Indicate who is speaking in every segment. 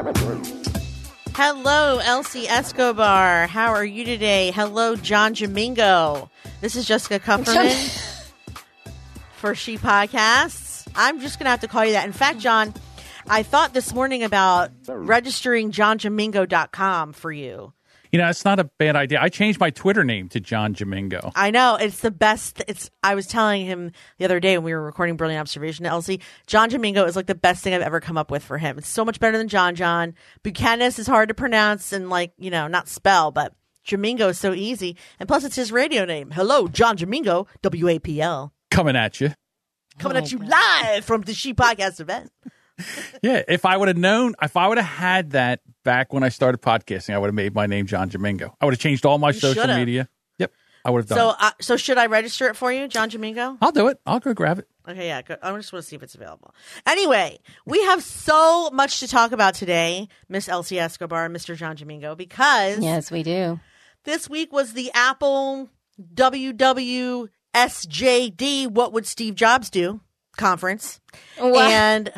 Speaker 1: Hello, Elsie Escobar. How are you today? Hello, John Jamingo. This is Jessica Kupferman for She Podcasts. I'm just going to have to call you that. In fact, John, I thought this morning about registering johnjamingo.com for you.
Speaker 2: You know, it's not a bad idea. I changed my Twitter name to John Jamingo.
Speaker 1: I know. It's the best. I was telling him the other day when we were recording Brilliant Observation to Elsie, John Jamingo is like the best thing I've ever come up with for him. It's so much better than John. Buchanan is hard to pronounce and not spell, but Jamingo is so easy. And plus it's his radio name. Hello, John Jamingo, WAPL.
Speaker 2: Coming at you.
Speaker 1: Coming at you live from the She Podcast event.
Speaker 2: Yeah, if I would have had that back when I started podcasting, I would have made my name John Jamingo. I would have changed all my social media. Yep, I would have done it.
Speaker 1: So should I register it for you, John Jamingo?
Speaker 2: I'll do it. I'll go grab it.
Speaker 1: Okay, yeah. Good. I just want to see if it's available. Anyway, we have so much to talk about today, Miss Elsie Escobar and Mr. John Jamingo, because...
Speaker 3: Yes, we do.
Speaker 1: This week was the Apple WWSJD, What Would Steve Jobs Do? Conference.
Speaker 3: What?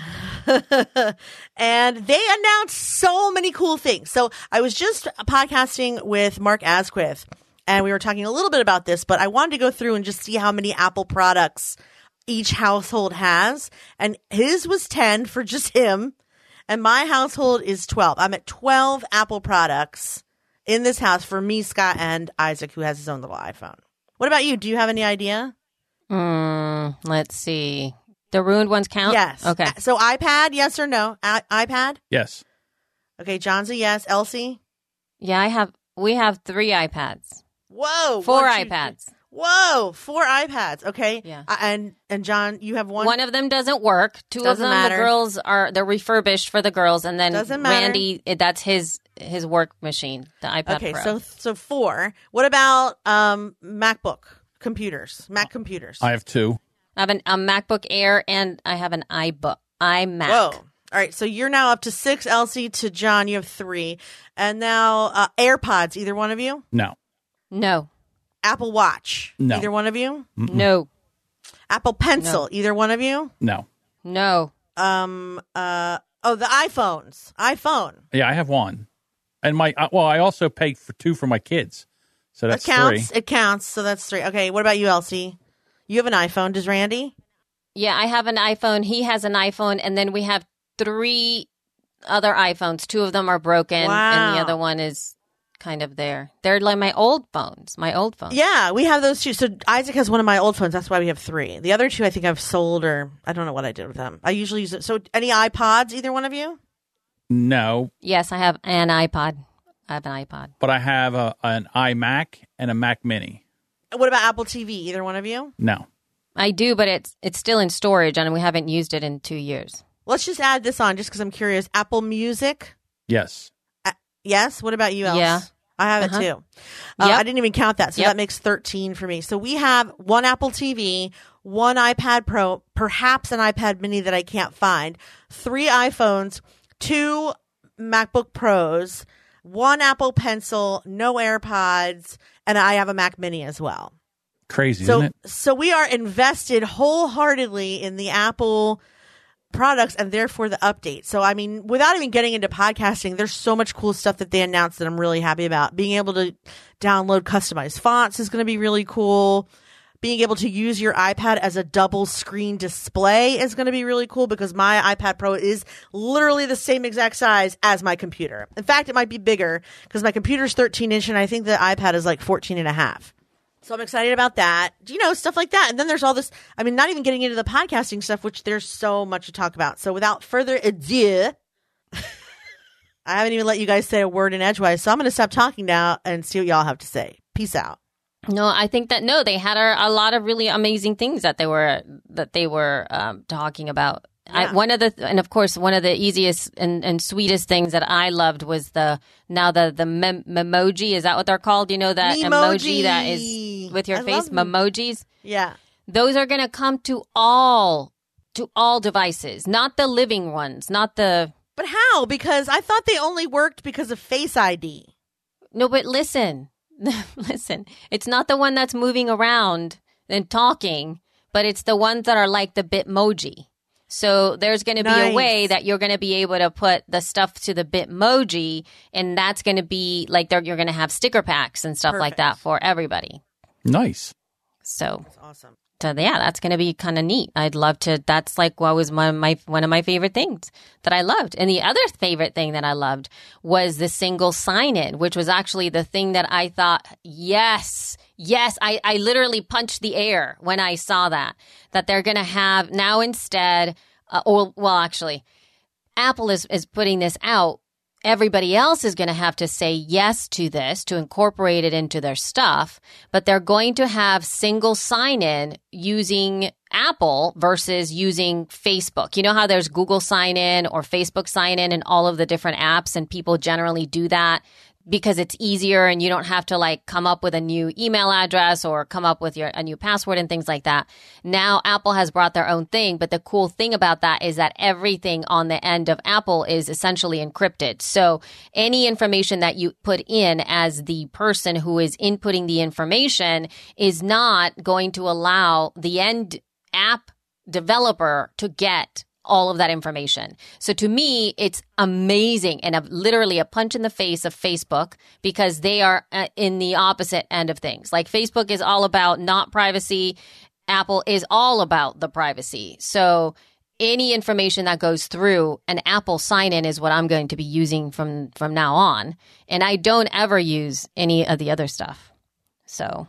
Speaker 1: And they announced so many cool things. So I was just podcasting with Mark Asquith, and we were talking a little bit about this, but I wanted to go through and just see how many Apple products each household has. And his was 10 for just him, and my household is 12. I'm at 12 Apple products in this house for me, Scott, and Isaac, who has his own little iPhone. What about you? Do you have any idea?
Speaker 3: Let's see. The ruined ones count?
Speaker 1: Yes.
Speaker 3: Okay.
Speaker 1: So iPad, yes or no? iPad?
Speaker 2: Yes.
Speaker 1: Okay, John's a yes. Elsie?
Speaker 3: Yeah, we have 3 iPads.
Speaker 1: Whoa.
Speaker 3: 4 iPads.
Speaker 1: Whoa, 4 iPads. Okay.
Speaker 3: Yeah.
Speaker 1: And John, you have one?
Speaker 3: One of them doesn't work. 2 of them,
Speaker 1: matter.
Speaker 3: the girls they're refurbished for the girls. And then
Speaker 1: Doesn't matter.
Speaker 3: Randy, that's his work machine, the iPad
Speaker 1: Okay,
Speaker 3: Pro.
Speaker 1: so 4. What about MacBook computers? Mac computers?
Speaker 2: I have 2.
Speaker 3: I have a MacBook Air and I have an iMac.
Speaker 1: Whoa. All right, so you're now up to 6, Elsie. To John, you have 3. And now AirPods, either one of you?
Speaker 2: No.
Speaker 3: No.
Speaker 1: Apple Watch?
Speaker 2: No.
Speaker 1: Either one of you?
Speaker 2: Mm-mm.
Speaker 3: No.
Speaker 1: Apple Pencil?
Speaker 3: No.
Speaker 1: Either one of you?
Speaker 2: No.
Speaker 3: No.
Speaker 1: The iPhones. iPhone.
Speaker 2: Yeah, I have 1. And I also paid for 2 for my kids. So that's 3.
Speaker 1: It counts. So that's 3. Okay, what about you, Elsie? You have an iPhone. Does Randy?
Speaker 3: Yeah, I have an iPhone. He has an iPhone. And then we have 3 other iPhones. 2 of them are broken.
Speaker 1: Wow.
Speaker 3: And the other one is kind of there. They're like my old phones.
Speaker 1: Yeah, we have those too. So Isaac has one of my old phones. That's why we have 3. The other 2 I think I've sold, or I don't know what I did with them. I usually use it. So any iPods, either one of you?
Speaker 2: No.
Speaker 3: Yes, I have an iPod.
Speaker 2: But I have an iMac and a Mac Mini.
Speaker 1: What about Apple TV? Either one of you?
Speaker 2: No.
Speaker 3: I do, but it's still in storage, and we haven't used it in 2 years.
Speaker 1: Let's just add this on, just because I'm curious. Apple Music?
Speaker 2: Yes.
Speaker 1: Yes. What about you, Els?
Speaker 3: Yeah.
Speaker 1: I have it too.
Speaker 3: Yep.
Speaker 1: I didn't even count that, so
Speaker 3: Yep.
Speaker 1: that makes 13 for me. So we have 1 Apple TV, 1 iPad Pro, perhaps an iPad Mini that I can't find, 3 iPhones, 2 MacBook Pros, 1 Apple Pencil, no AirPods, and I have a Mac Mini as well.
Speaker 2: Crazy, isn't it?
Speaker 1: So we are invested wholeheartedly in the Apple products and therefore the update. So, I mean, without even getting into podcasting, there's so much cool stuff that they announced that I'm really happy about. Being able to download customized fonts is going to be really cool. Being able to use your iPad as a double screen display is going to be really cool, because my iPad Pro is literally the same exact size as my computer. In fact, it might be bigger because my computer's 13-inch and I think the iPad is like 14 and a half. So I'm excited about that. Stuff like that. And then there's all this, I mean, not even getting into the podcasting stuff, which there's so much to talk about. So without further ado, I haven't even let you guys say a word in Edgewise, so I'm going to stop talking now and see what y'all have to say. Peace out.
Speaker 3: No, I think that they had a lot of really amazing things that they were talking about.
Speaker 1: Yeah.
Speaker 3: One of the easiest and sweetest things that I loved was the Memoji. Is that what they're called? You know, that emoji that is with your face, Memojis.
Speaker 1: Yeah,
Speaker 3: those are going to come to all devices, not the living ones, not the.
Speaker 1: But how? Because I thought they only worked because of Face ID.
Speaker 3: No, but listen. Listen, it's not the one that's moving around and talking, but it's the ones that are like the Bitmoji. So there's going to be a way that you're going to be able to put the stuff to the Bitmoji, and that's going to be like you're going to have sticker packs and stuff like that for everybody.
Speaker 2: Nice.
Speaker 3: So
Speaker 1: that's awesome.
Speaker 3: So yeah, that's going to be kind of neat. I'd love to. That's like what was one of my favorite things that I loved. And the other favorite thing that I loved was the single sign-in, which was actually the thing that I thought, yes. I literally punched the air when I saw that they're going to have now instead, actually, Apple is putting this out. Everybody else is going to have to say yes to this to incorporate it into their stuff, but they're going to have single sign-in using Apple versus using Facebook. You know how there's Google sign-in or Facebook sign-in in all of the different apps, and people generally do that because it's easier and you don't have to like come up with a new email address or come up with a new password and things like that. Now Apple has brought their own thing, but the cool thing about that is that everything on the end of Apple is essentially encrypted. So any information that you put in as the person who is inputting the information is not going to allow the end app developer to get all of that information. So to me, it's amazing and literally a punch in the face of Facebook because they are in the opposite end of things. Like Facebook is all about not privacy. Apple is all about the privacy. So any information that goes through an Apple sign-in is what I'm going to be using from now on. And I don't ever use any of the other stuff. So...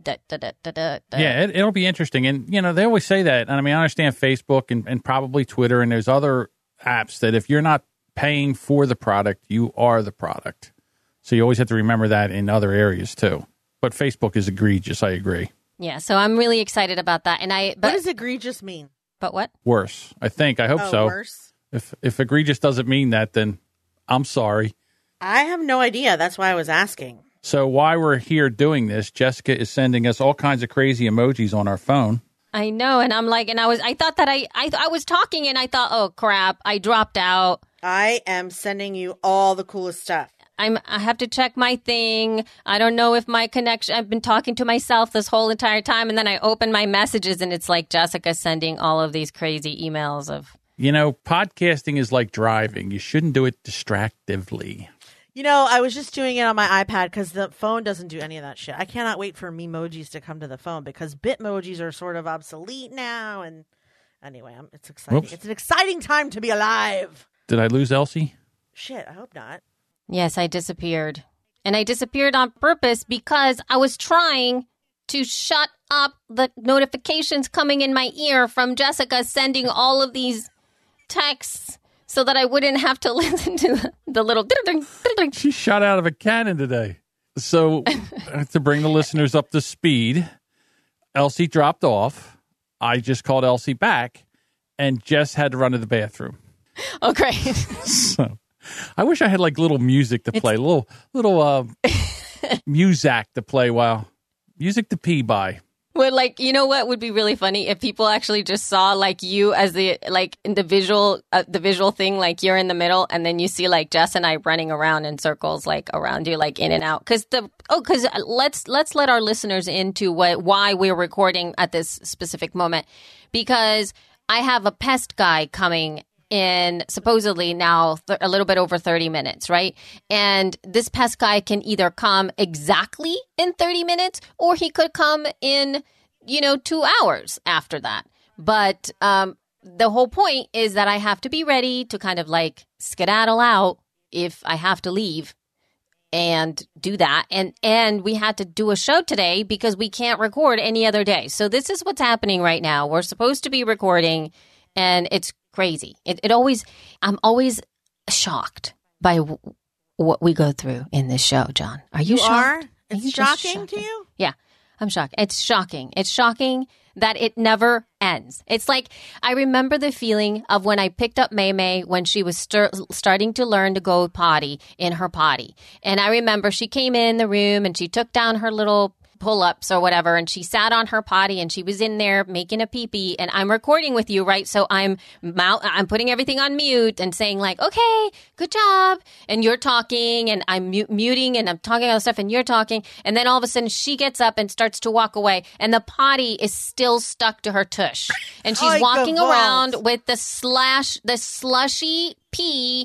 Speaker 2: Yeah, it'll be interesting. And, they always say that. And I mean, I understand Facebook and probably Twitter and there's other apps that if you're not paying for the product, you are the product. So you always have to remember that in other areas too. But Facebook is egregious. I agree.
Speaker 3: Yeah, so I'm really excited about that.
Speaker 1: What does egregious mean?
Speaker 3: But what?
Speaker 2: Worse. I think. I hope so.
Speaker 1: Worse?
Speaker 2: If egregious doesn't mean that, then I'm sorry.
Speaker 1: I have no idea. That's why I was asking.
Speaker 2: So while we're here doing this, Jessica is sending us all kinds of crazy emojis on our phone.
Speaker 3: I know, and I'm like, I thought that I was talking, and I thought, oh crap, I dropped out.
Speaker 1: I am sending you all the coolest stuff.
Speaker 3: I have to check my thing. I don't know if my connection. I've been talking to myself this whole entire time, and then I open my messages, and it's like Jessica sending all of these crazy emails of.
Speaker 2: Podcasting is like driving. You shouldn't do it distractively.
Speaker 1: I was just doing it on my iPad because the phone doesn't do any of that shit. I cannot wait for Memojis to come to the phone because Bitmojis are sort of obsolete now. And anyway, it's exciting. Oops. It's an exciting time to be alive.
Speaker 2: Did I lose Elsie?
Speaker 1: Shit, I hope not.
Speaker 3: Yes, I disappeared. And I disappeared on purpose because I was trying to shut up the notifications coming in my ear from Jessica sending all of these texts. So that I wouldn't have to listen to the little...
Speaker 2: She shot out of a cannon today. So to bring the listeners up to speed, Elsie dropped off. I just called Elsie back, and Jess had to run to the bathroom.
Speaker 3: Oh, great.
Speaker 2: So I wish I had like little music to play, little Muzak to play while... Music to pee by.
Speaker 3: Well, what would be really funny if people actually just saw you as the in the visual thing, like you're in the middle, and then you see Jess and I running around in circles around you, in and out. Because let's let our listeners into why we're recording at this specific moment, because I have a pest guy coming in supposedly now a little bit over 30 minutes, right? And this pest guy can either come exactly in 30 minutes or he could come in, 2 hours after that. But the whole point is that I have to be ready to kind of skedaddle out if I have to leave and do that. And we had to do a show today because we can't record any other day. So this is what's happening right now. We're supposed to be recording and it's crazy. I'm always shocked by what we go through in this show, John. Are you shocked?
Speaker 1: It's shocking to you?
Speaker 3: Yeah, I'm shocked. It's shocking. It's shocking that it never ends. It's like I remember the feeling of when I picked up May when she was starting to learn to go potty in her potty. And I remember she came in the room and she took down her little pull-ups or whatever, and she sat on her potty and she was in there making a pee-pee, and I'm recording with you, right? So I'm putting everything on mute and saying like, okay, good job. And you're talking and I'm muting and I'm talking other stuff and you're talking. And then all of a sudden she gets up and starts to walk away and the potty is still stuck to her tush. And she's walking around with the slushy pee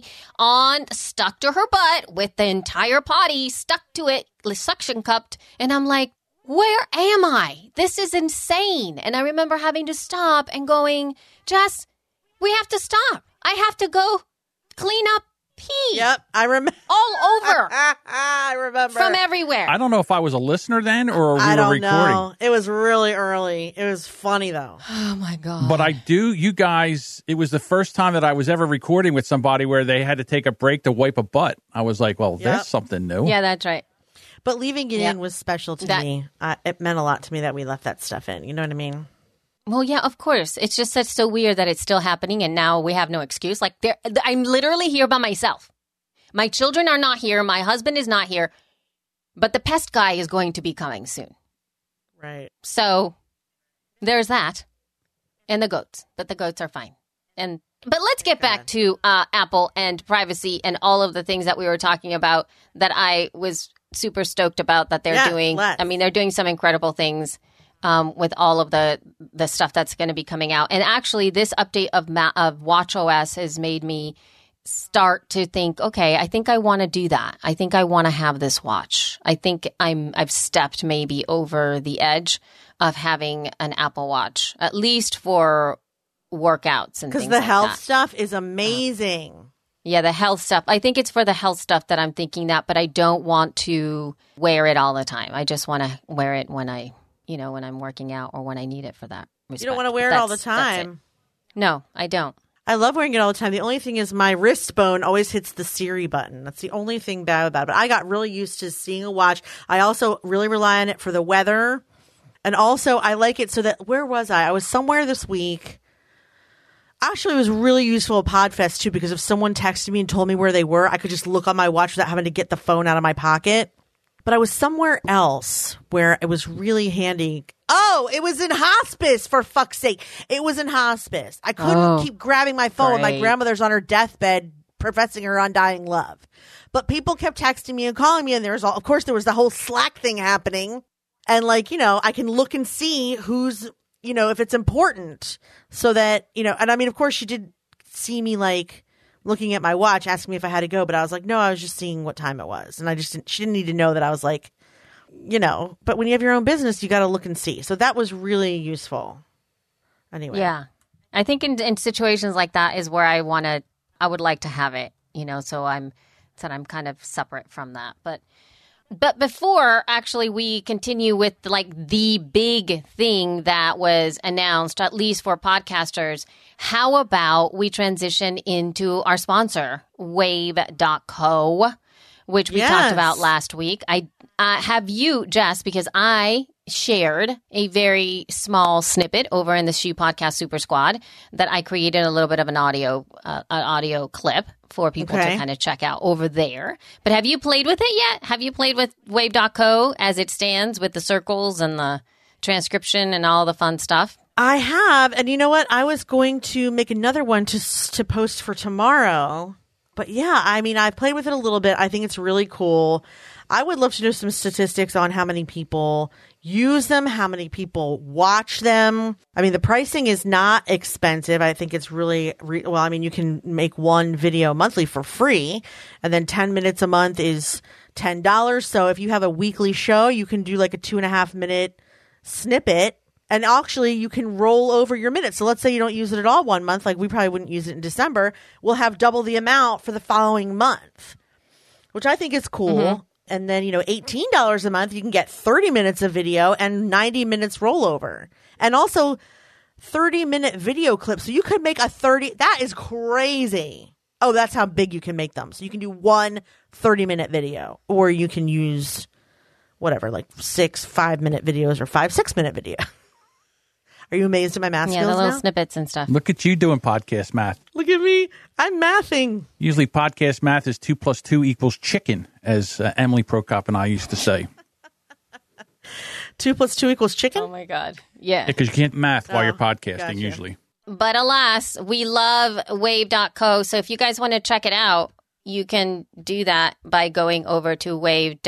Speaker 3: stuck to her butt with the entire potty stuck to it, suction cupped. And I'm like, where am I? This is insane. And I remember having to stop and going, Jess, we have to stop. I have to go clean up pee.
Speaker 1: Yep, I remember.
Speaker 3: All over.
Speaker 1: I remember.
Speaker 3: From everywhere.
Speaker 2: I don't know if I was a listener then or we
Speaker 1: I
Speaker 2: were
Speaker 1: don't
Speaker 2: recording.
Speaker 1: know. It was really early. It was funny, though.
Speaker 3: Oh, my God.
Speaker 2: But you guys, it was the first time that I was ever recording with somebody where they had to take a break to wipe a butt. I was like, well, that's something new.
Speaker 3: Yeah, that's right.
Speaker 1: But leaving it in was special to me. It meant a lot to me that we left that stuff in. You know what I mean?
Speaker 3: Well, yeah, of course. It's just that's so weird that it's still happening and now we have no excuse. Like, I'm literally here by myself. My children are not here. My husband is not here. But the pest guy is going to be coming soon.
Speaker 1: Right.
Speaker 3: So there's that. And the goats. But the goats are fine. But let's get back to Apple and privacy and all of the things that we were talking about that I was super stoked about that they're doing. I mean, they're doing some incredible things with all of the stuff that's going to be coming out. And actually, this update of watchOS has made me start to think, okay, I think I want to do that. I think I want to have this watch. I think I've stepped maybe over the edge of having an Apple Watch, at least for workouts and things like that.
Speaker 1: Because the health stuff is amazing.
Speaker 3: Yeah, the health stuff. I think it's for the health stuff that I'm thinking that, but I don't want to wear it all the time. I just want to wear it when when I'm working out or when I need it for that respect.
Speaker 1: You don't want to wear it all the time.
Speaker 3: No, I don't.
Speaker 1: I love wearing it all the time. The only thing is my wrist bone always hits the Siri button. That's the only thing bad about it. But I got really used to seeing a watch. I also really rely on it for the weather. And also I like it so that, where was I? I was somewhere this week. Actually, it was really useful at PodFest too, because if someone texted me and told me where they were, I could just look on my watch without having to get the phone out of my pocket. But I was somewhere else where it was really handy. Oh, it was in hospice, for fuck's sake. It was in hospice. I couldn't keep grabbing my phone when my grandmother's on her deathbed professing her undying love. But people kept texting me and calling me, and there was the whole Slack thing happening. And I can look and see who's, if it's important, so that, and I mean, of course she did see me looking at my watch, asking me if I had to go, but I was like, no, I was just seeing what time it was. And she didn't need to know that I was but when you have your own business, you got to look and see. So that was really useful. Anyway.
Speaker 3: Yeah. I think in situations like that is where I would like to have it, so I'm kind of separate from that. But before actually we continue with the big thing that was announced, at least for podcasters, how about we transition into our sponsor, Wave.co, which we talked about last week. I have you, Jess, because I shared a very small snippet over in the Shoe Podcast Super Squad that I created a little bit of an audio clip for people to kind of check out over there. But have you played with it yet? Have you played with Wave.co as it stands with the circles and the transcription and all the fun stuff?
Speaker 1: I have. And you know what? I was going to make another one to post for tomorrow. But yeah, I mean, I've played with it a little bit. I think it's really cool. I would love to know some statistics on how many people use them, how many people watch them. I mean, the pricing is not expensive. I think it's really, you can make one video monthly for free, and then 10 minutes a month is $10. So if you have a weekly show, you can do a 2.5 minute snippet. And actually, you can roll over your minutes. So let's say you don't use it at all one month, we probably wouldn't use it in December. We'll have double the amount for the following month, which I think is cool. Mm-hmm. And then, $18 a month, you can get 30 minutes of video and 90 minutes rollover. And also 30-minute video clips. So you could make that is crazy. Oh, that's how big you can make them. So you can do one 30-minute video, or you can use whatever, 6 5-minute videos or 5 6-minute video. Are you amazed at my math skills
Speaker 3: the little
Speaker 1: now?
Speaker 3: snippets and stuff.
Speaker 2: Look at you doing podcast math.
Speaker 1: Look at me. I'm mathing.
Speaker 2: Usually podcast math is 2 + 2 = chicken, as Emily Prokop and I used to say.
Speaker 1: 2 + 2 = chicken?
Speaker 3: Oh, my God. Yeah.
Speaker 2: Because you can't math while you're podcasting usually.
Speaker 3: But alas, we love wave.co. So if you guys want to check it out, you can do that by going over to wave,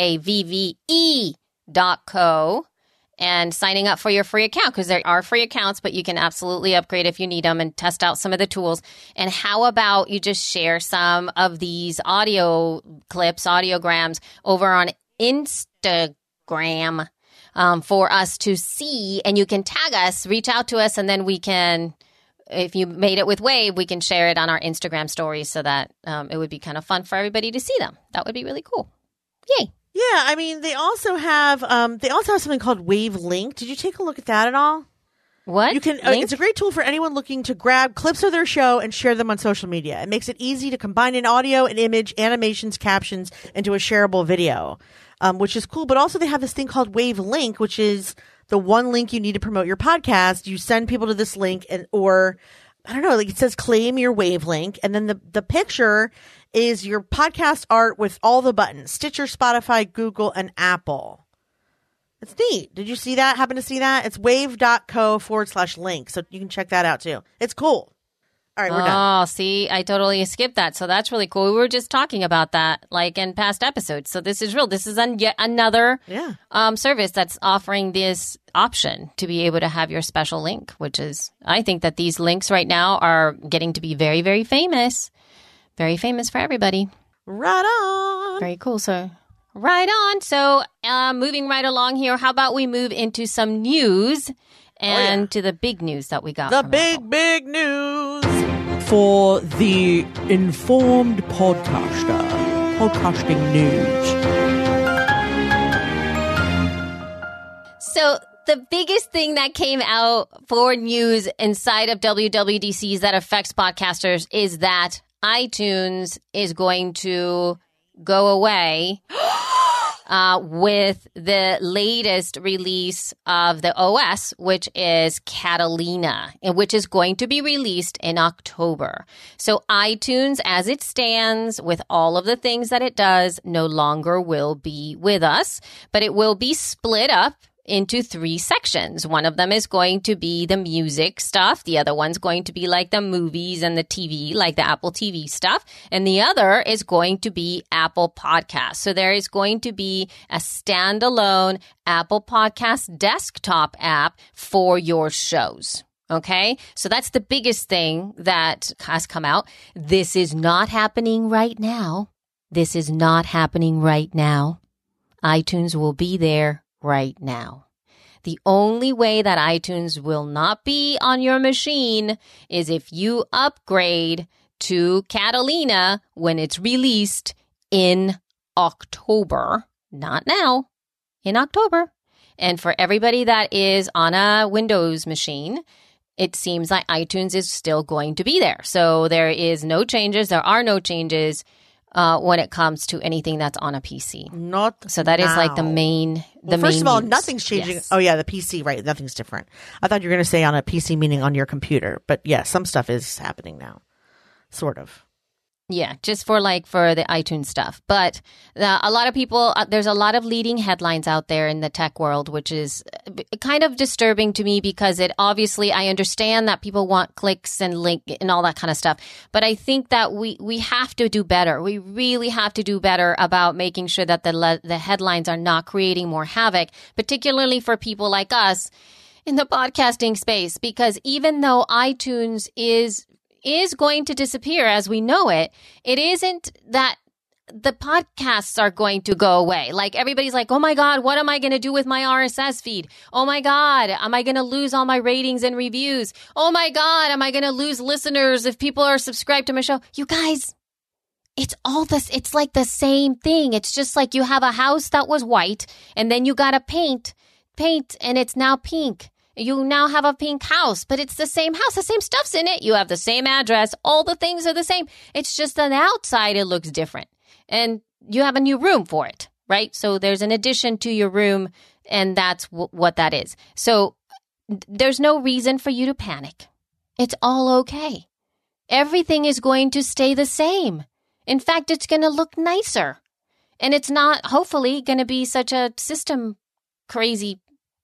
Speaker 3: WAVVE.co, and signing up for your free account, because there are free accounts, but you can absolutely upgrade if you need them and test out some of the tools. And how about you just share some of these audio clips, audiograms over on Instagram for us to see, and you can tag us, reach out to us, and then we can, if you made it with Wave, we can share it on our Instagram stories so that it would be kind of fun for everybody to see them. That would be really cool. Yay.
Speaker 1: Yeah, I mean, they also have something called Wave Link. Did you take a look at that at all?
Speaker 3: What?
Speaker 1: You can. It's a great tool for anyone looking to grab clips of their show and share them on social media. It makes it easy to combine an audio, an image, animations, captions into a shareable video, which is cool. But also they have this thing called Wave Link, which is the one link you need to promote your podcast. You send people to this link, or I don't know, like it says claim your Wave link, and then the picture is your podcast art with all the buttons: Stitcher, Spotify, Google, and Apple. It's neat. Did you see that? Happen to see that? It's wave.co/link. So you can check that out too. It's cool. All right, we're done.
Speaker 3: Oh, see, I totally skipped that. So that's really cool. We were just talking about that like in past episodes. So this is real. This is yet another service that's offering this option to be able to have your special link, which is, I think that these links right now are getting to be very, very famous. Very famous for everybody.
Speaker 1: Right on.
Speaker 3: Very cool. So right on. So moving right along here, how about we move into some news and to the big news that we got.
Speaker 1: The big news.
Speaker 4: For the informed podcaster, podcasting news.
Speaker 3: So the biggest thing that came out for news inside of WWDCs that affects podcasters is that iTunes is going to go away with the latest release of the OS, which is Catalina, and which is going to be released in October. So iTunes, as it stands, with all of the things that it does, no longer will be with us, but it will be split up into 3 sections. One of them is going to be the music stuff. The other one's going to be like the movies and the TV, like the Apple TV stuff. And the other is going to be Apple Podcasts. So there is going to be a standalone Apple Podcast desktop app for your shows. Okay? So that's the biggest thing that has come out. This is not happening right now. This is not happening right now. iTunes will be there right now. The only way that iTunes will not be on your machine is if you upgrade to Catalina when it's released in October. Not now, in October. And for everybody that is on a Windows machine, it seems like iTunes is still going to be there. So there is no changes. There are no changes when it comes to anything that's on a PC. So that is like the main.
Speaker 1: First of all,
Speaker 3: news.
Speaker 1: Nothing's changing.
Speaker 3: Yes.
Speaker 1: Oh yeah, the PC, right? Nothing's different. I thought you were going to say on a PC, meaning on your computer. But yeah, some stuff is happening now, sort of.
Speaker 3: Yeah, just for the iTunes stuff. But a lot of people, there's a lot of leading headlines out there in the tech world, which is kind of disturbing to me because it obviously, I understand that people want clicks and link and all that kind of stuff. But I think that we have to do better. We really have to do better about making sure that the headlines are not creating more havoc, particularly for people like us in the podcasting space. Because even though iTunes is going to disappear as we know it, it isn't that the podcasts are going to go away. Like everybody's like, oh my God, what am I going to do with my RSS feed? Oh my God, am I going to lose all my ratings and reviews? Oh my God, am I going to lose listeners if people are subscribed to my show? You guys, it's all this. It's like the same thing. It's just like you have a house that was white and then you got to paint and it's now pink. You now have a pink house, but it's the same house. The same stuff's in it. You have the same address. All the things are the same. It's just on the outside, it looks different. And you have a new room for it, right? So there's an addition to your room, and that's what that is. So there's no reason for you to panic. It's all okay. Everything is going to stay the same. In fact, it's going to look nicer. And it's not, hopefully, going to be such a system crazy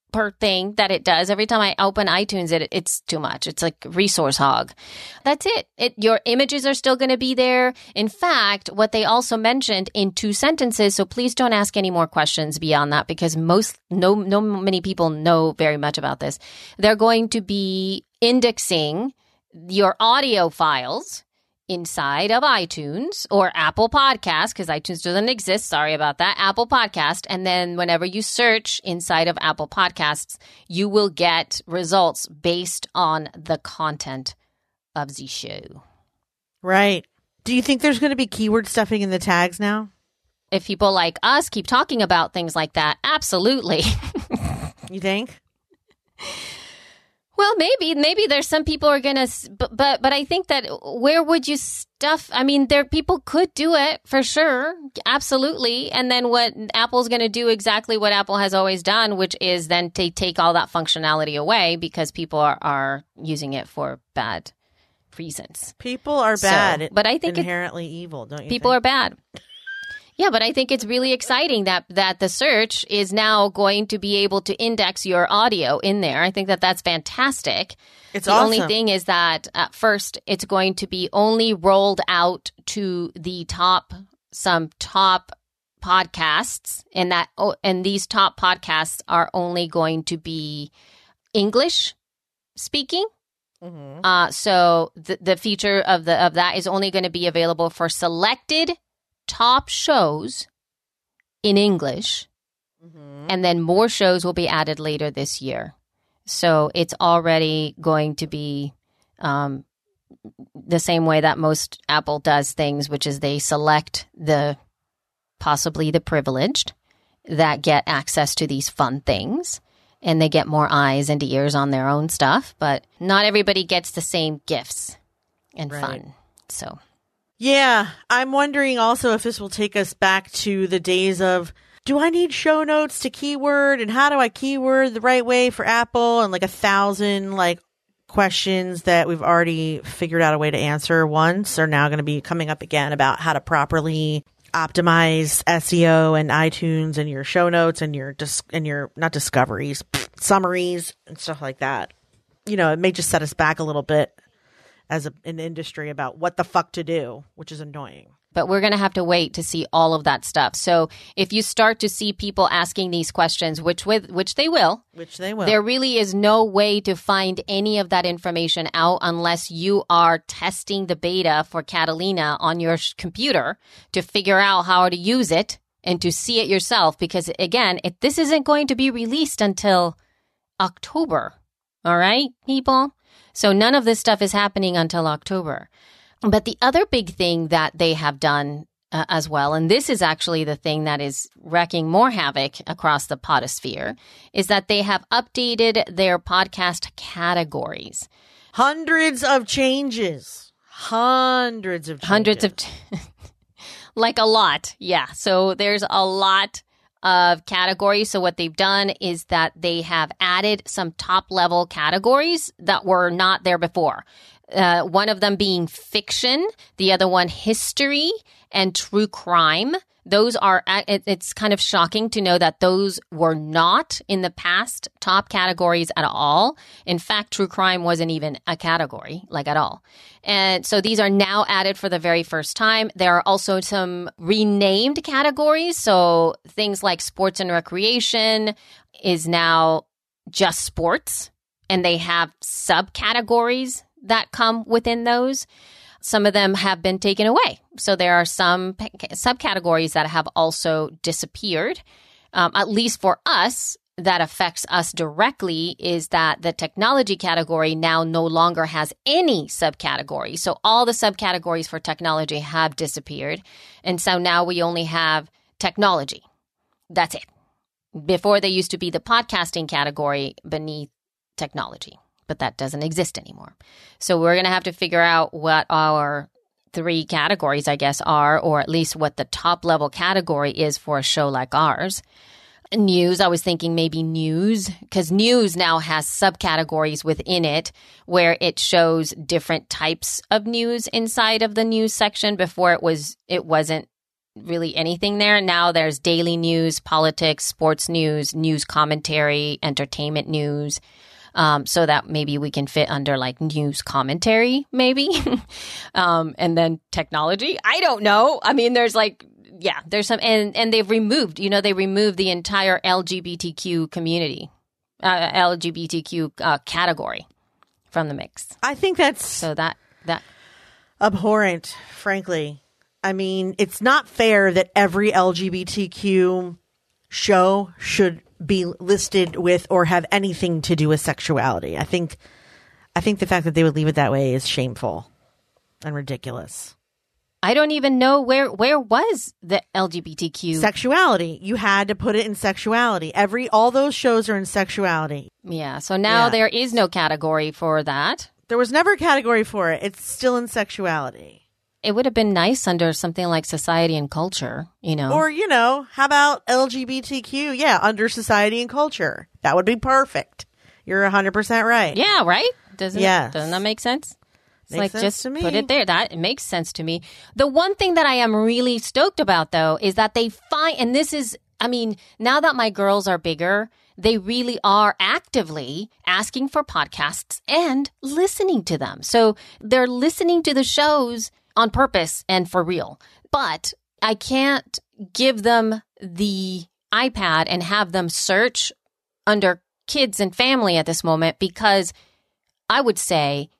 Speaker 3: per thing that it does. Every time I open iTunes, it's too much. It's like resource hog. That's it. Your images are still going to be there. In fact, what they also mentioned in 2 sentences, so please don't ask any more questions beyond that because many people know very much about this. They're going to be indexing your audio files inside of iTunes or Apple Podcast, because iTunes doesn't exist. Sorry about that. Apple Podcast. And then whenever you search inside of Apple Podcasts, you will get results based on the content of the show.
Speaker 1: Right. Do you think there's going to be keyword stuffing in the tags now?
Speaker 3: If people like us keep talking about things like that, absolutely.
Speaker 1: You think?
Speaker 3: Well, maybe there's some people are gonna, but I think that where would you stuff? I mean, people could do it for sure, absolutely. And then what Apple's gonna do exactly what Apple has always done, which is then take all that functionality away because people are using it for bad reasons.
Speaker 1: People are bad,
Speaker 3: but I think
Speaker 1: inherently evil, don't you?
Speaker 3: People are bad. Yeah, but I think it's really exciting that the search is now going to be able to index your audio in there. I think that's fantastic.
Speaker 1: It's
Speaker 3: the
Speaker 1: awesome.
Speaker 3: only thing is that at first it's going to be only rolled out to the some top podcasts, and these top podcasts are only going to be English speaking. Mm-hmm. So the feature of that is only going to be available for selected top shows in English, and then more shows will be added later this year. So it's already going to be the same way that most Apple does things, which is they select possibly the privileged that get access to these fun things, and they get more eyes and ears on their own stuff, but not everybody gets the same gifts and fun. So
Speaker 1: yeah, I'm wondering also if this will take us back to the days of, do I need show notes to keyword, and how do I keyword the right way for Apple, and like 1,000 questions that we've already figured out a way to answer once are now going to be coming up again about how to properly optimize SEO and iTunes and your show notes and your not discoveries, summaries and stuff like that. It may just set us back a little bit as an industry about what the fuck to do, which is annoying.
Speaker 3: But we're going to have to wait to see all of that stuff. So if you start to see people asking these questions, which they will, there really is no way to find any of that information out unless you are testing the beta for Catalina on your computer to figure out how to use it and to see it yourself. Because again, this isn't going to be released until October. All right, people? So none of this stuff is happening until October. But the other big thing that they have done as well, and this is actually the thing that is wreaking more havoc across the podosphere, is that they have updated their podcast categories.
Speaker 1: Hundreds of changes.
Speaker 3: Like a lot. Yeah. So there's a lot of categories. So what they've done is that they have added some top level categories that were not there before. One of them being fiction, the other one history and true crime. Those are, it's kind of shocking to know that those were not in the past top categories at all. In fact, true crime wasn't even a category, at all. And so these are now added for the very first time. There are also some renamed categories. So things like sports and recreation is now just sports, and they have subcategories that come within those. Some of them have been taken away. So there are some subcategories that have also disappeared. At least for us, that affects us directly is that the technology category now no longer has any subcategory. So all the subcategories for technology have disappeared. And so now we only have technology. That's it. Before, there used to be the podcasting category beneath technology, but that doesn't exist anymore. So we're going to have to figure out what our 3 categories, I guess, are, or at least what the top level category is for a show like ours. News, I was thinking maybe news, because news now has subcategories within it where it shows different types of news inside of the news section. Before it wasn't really anything there. Now there's daily news, politics, sports news, news commentary, entertainment news. So that maybe we can fit under like news commentary, maybe. And then technology. I don't know. I mean, there's like, yeah, there's some, and they've removed, they removed the entire LGBTQ community, LGBTQ category from the mix.
Speaker 1: I think that's
Speaker 3: so that
Speaker 1: abhorrent, frankly. I mean, it's not fair that every LGBTQ show should be listed with or have anything to do with sexuality. I think the fact that they would leave it that way is shameful and ridiculous.
Speaker 3: I don't even know where was the LGBTQ
Speaker 1: sexuality. You had to put it in sexuality. All those shows are in sexuality.
Speaker 3: Yeah. So now there is no category for that.
Speaker 1: There was never a category for it. It's still in sexuality.
Speaker 3: It would have been nice under something like society and culture,
Speaker 1: Or, how about LGBTQ? Yeah, under society and culture. That would be perfect. You're 100% right.
Speaker 3: Yeah, right? Doesn't that make sense? It's
Speaker 1: makes sense
Speaker 3: just
Speaker 1: to me.
Speaker 3: Put it there. It makes sense to me. The one thing that I am really stoked about, though, is that they and this is, now that my girls are bigger, they really are actively asking for podcasts and listening to them. So they're listening to the shows on purpose and for real. But I can't give them the iPad and have them search under kids and family at this moment, because I would say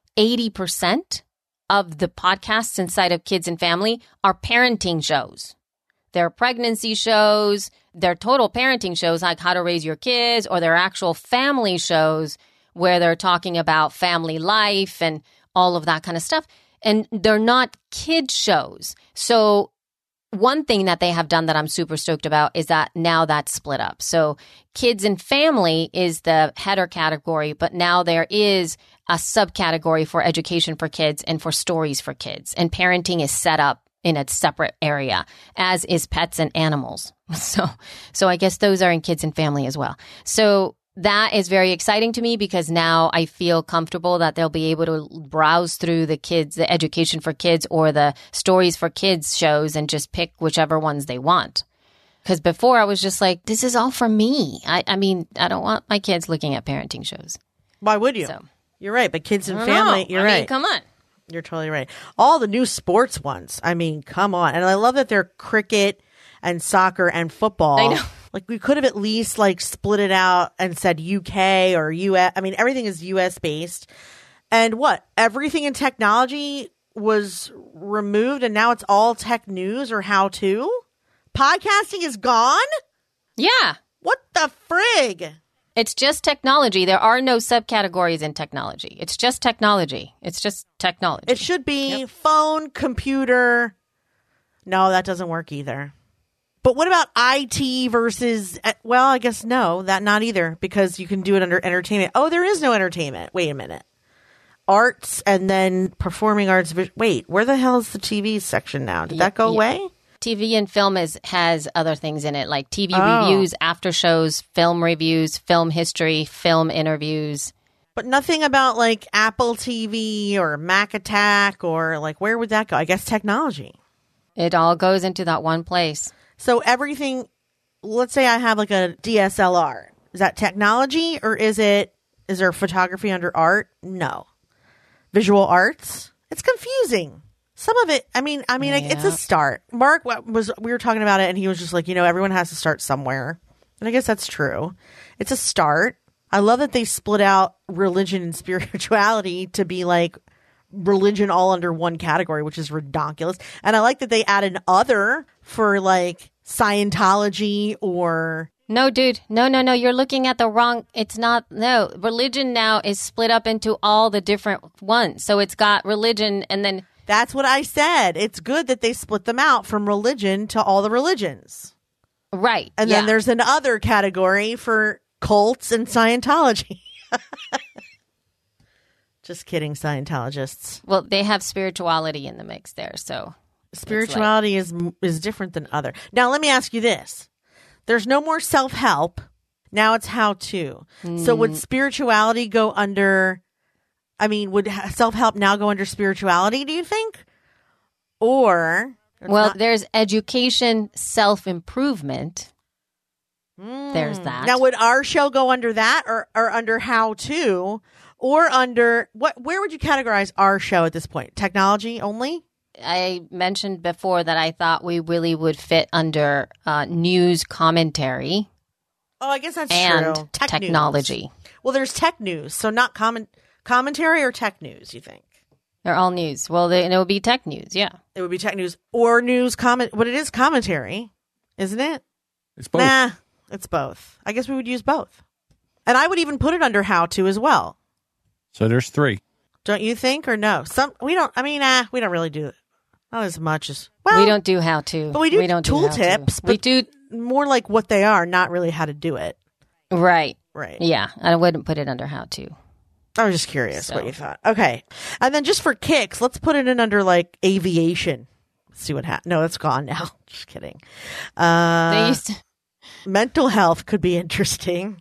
Speaker 3: 80% of the podcasts inside of kids and family are parenting shows. They're pregnancy shows, they're total parenting shows like How to Raise Your Kids, or they're actual family shows where they're talking about family life and all of that kind of stuff. And they're not kid shows. So one thing that they have done that I'm super stoked about is that now that's split up. So kids and family is the header category, but now there is a subcategory for education for kids and for stories for kids. And parenting is set up in a separate area, as is pets and animals. So I guess those are in kids and family as well. So that is very exciting to me, because now I feel comfortable that they'll be able to browse through the education for kids or the stories for kids shows and just pick whichever ones they want. Because before I was just like, this is all for me. I don't want my kids looking at parenting shows.
Speaker 1: Why would you?
Speaker 3: So,
Speaker 1: you're right. But kids and family, you're right.
Speaker 3: Come on.
Speaker 1: You're totally right. All the new sports ones. Come on. And I love that they're cricket and soccer and football.
Speaker 3: I know.
Speaker 1: Like, we could have at least split it out and said UK or US. Everything is US based. And everything in technology was removed, and now it's all tech news or how to. Podcasting is gone?
Speaker 3: Yeah.
Speaker 1: What the frig?
Speaker 3: It's just technology. There are no subcategories in technology. It's just technology. It's just technology.
Speaker 1: It should be phone, computer. No, that doesn't work either. But what about IT versus, I guess no, that not either, because you can do it under entertainment. Oh, there is no entertainment. Wait a minute. Arts and then performing arts. Wait, where the hell is the TV section now? Did that go away?
Speaker 3: TV and film has other things in it, like TV reviews, after shows, film reviews, film history, film interviews.
Speaker 1: But nothing about Apple TV or Mac Attack or where would that go? I guess technology. It
Speaker 3: all goes into that one place.
Speaker 1: So everything, let's say I have a DSLR. Is that technology, or is there photography under art? No. Visual arts? It's confusing. Some of it, it's a start. Mark we were talking about it, and he was just everyone has to start somewhere. And I guess that's true. It's a start. I love that they split out religion and spirituality to be religion all under one category, which is ridiculous. And I like that they added other for Scientology or...
Speaker 3: No, dude. No. You're looking at the wrong... It's not... No. Religion now is split up into all the different ones. So it's got religion and then...
Speaker 1: That's what I said. It's good that they split them out from religion to all the religions.
Speaker 3: Right.
Speaker 1: And then there's an other category for cults and Scientology. Just kidding, Scientologists.
Speaker 3: Well, they have spirituality in the mix there, so...
Speaker 1: Spirituality is different than other. Now, let me ask you this. There's no more self-help. Now it's how-to. So would spirituality go under... would self-help now go under spirituality, do you think? Or
Speaker 3: Well, there's education, self-improvement. There's that.
Speaker 1: Now, would our show go under that or under how to or under what? Where would you categorize our show at this point? Technology only?
Speaker 3: I mentioned before that I thought we really would fit under news commentary.
Speaker 1: Oh, I guess that's
Speaker 3: and
Speaker 1: true.
Speaker 3: Technology.
Speaker 1: News. Well, there's tech news. So not commentary or tech news, you think?
Speaker 3: They're all news. Well, it would be tech news, yeah.
Speaker 1: It would be tech news or news comment. But it is commentary, isn't it?
Speaker 2: It's both.
Speaker 1: Nah, it's both. I guess we would use both. And I would even put it under how to as well.
Speaker 2: So there's 3.
Speaker 1: Don't you think or no? We don't really do it. Not as much as
Speaker 3: we don't do how to.
Speaker 1: But we do tool tips. But
Speaker 3: we do
Speaker 1: more like what they are, not really how to do it.
Speaker 3: Right.
Speaker 1: Right.
Speaker 3: Yeah, I wouldn't put it under how to.
Speaker 1: I was just curious what you thought. Okay. And then just for kicks, let's put it in under like aviation. Let's see what happens. No, that's gone now. Just kidding.
Speaker 3: They used to.
Speaker 1: Mental health could be interesting.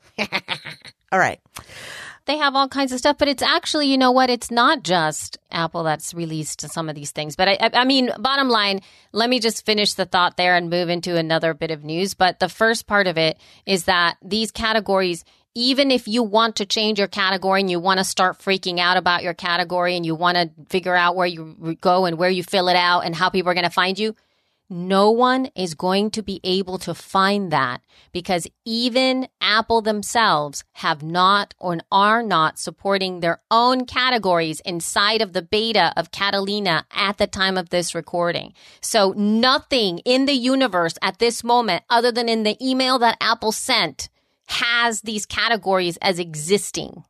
Speaker 1: All right.
Speaker 3: They have all kinds of stuff, but it's actually, you know what? It's not just Apple that's released some of these things. But I mean, bottom line, let me just finish the thought there and move into another bit of news. But the first part of it is that these categories, even if you want to change your category and you want to start freaking out about your category and you want to figure out where you go and where you fill it out and how people are going to find you, no one is going to be able to find that because even Apple themselves have not or are not supporting their own categories inside of the beta of Catalina at the time of this recording. So nothing in the universe at this moment, other than in the email that Apple sent, has these categories as existing.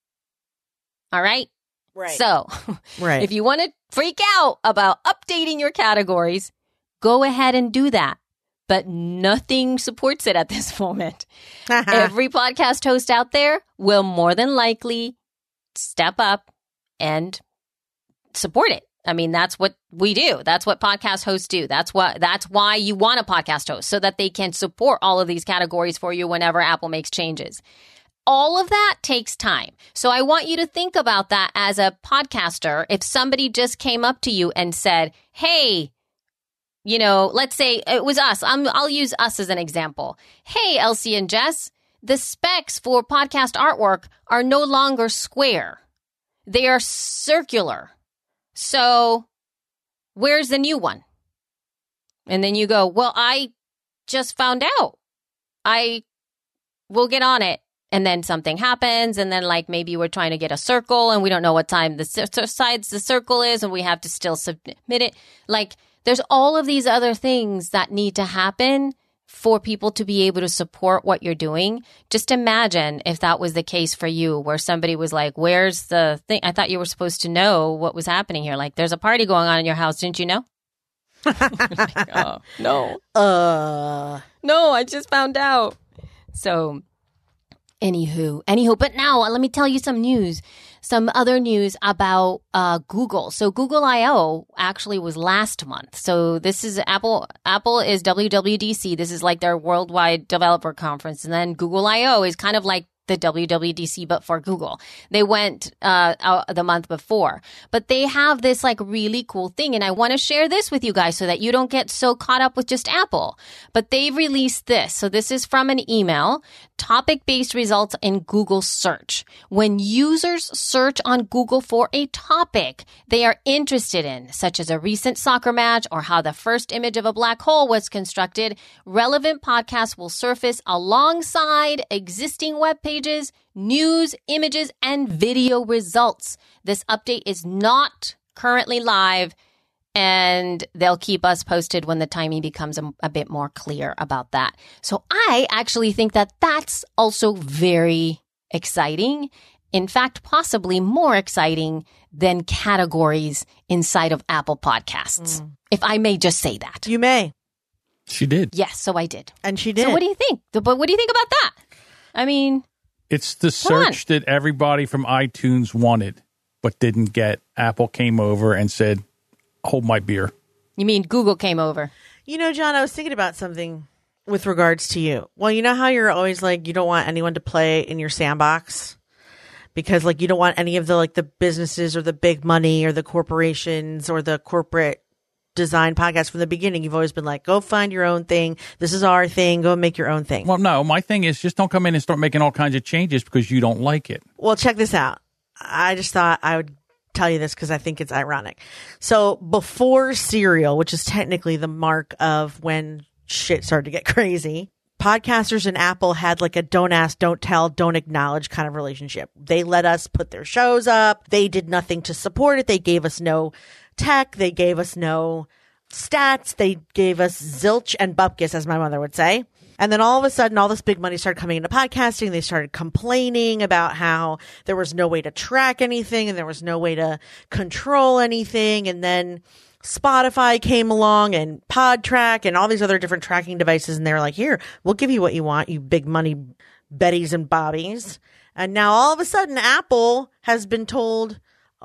Speaker 3: All right?
Speaker 1: Right.
Speaker 3: So
Speaker 1: right.
Speaker 3: If you want to freak out about updating your categories, go ahead and do that. But nothing supports it at this moment. Every podcast host out there will more than likely step up and support it. I mean, that's what we do. That's what podcast hosts do. That's why you want a podcast host, so that they can support all of these categories for you whenever Apple makes changes. All of that takes time. So I want you to think about that as a podcaster. If somebody just came up to you and said, hey, you know, let's say it was us. I'll use us as an example. Hey, Elsie and Jess, the specs for podcast artwork are no longer square. They are circular. So where's the new one? And then you go, well, I just found out. I will get on it. And then something happens. And then like maybe we're trying to get a circle and we don't know what time the sides the circle is and we have to still submit it. Like there's all of these other things that need to happen for people to be able to support what you're doing. Just imagine if that was the case for you, where somebody was like, where's the thing? I thought you were supposed to know what was happening here. Like, there's a party going on in your house. Didn't you know? Like, oh, no. No, I just found out. So, anywho, but now let me tell you some other news about Google. So Google I/O actually was last month. So this is Apple is WWDC. This is like their worldwide developer conference. And then Google I/O is kind of like the WWDC, but for Google. They went out the month before. But they have this like really cool thing. And I want to share this with you guys so that you don't get so caught up with just Apple. But they've released this. So this is from an email. Topic-based results in Google search. When users search on Google for a topic they are interested in, such as a recent soccer match or how the first image of a black hole was constructed, relevant podcasts will surface alongside existing web pages, news, images, and video results. This update is not currently live, and they'll keep us posted when the timing becomes a bit more clear about that. So I actually think that that's also very exciting. In fact, possibly more exciting than categories inside of Apple Podcasts. If I may just say that.
Speaker 1: You may.
Speaker 2: She did.
Speaker 3: Yes, so I did.
Speaker 1: And she did.
Speaker 3: So what do you think? But what do you think about that? I mean,
Speaker 2: it's the search that everybody from iTunes wanted, but didn't get. Apple came over and said, hold my beer.
Speaker 3: You mean Google came over?
Speaker 1: You know, John, I was thinking about something with regards to you. Well, you know how you're always like, you don't want anyone to play in your sandbox because like you don't want any of the like the businesses or the big money or the corporations or the corporate designed podcasts from the beginning. You've always been like, go find your own thing. This is our thing. Go make your own thing.
Speaker 2: Well, no, my thing is just don't come in and start making all kinds of changes because you don't like it.
Speaker 1: Well, check this out. I just thought I would tell you this because I think it's ironic. So before Serial, which is technically the mark of when shit started to get crazy, podcasters and Apple had like a don't ask, don't tell, don't acknowledge kind of relationship. They let us put their shows up. They did nothing to support it. They gave us no tech. They gave us no stats. They gave us zilch and bupkis, as my mother would say. And then all of a sudden, all this big money started coming into podcasting. They started complaining about how there was no way to track anything and there was no way to control anything. And then Spotify came along and PodTrack and all these other different tracking devices. And they were like, here, we'll give you what you want, you big money Bettys and Bobbies. And now all of a sudden, Apple has been told,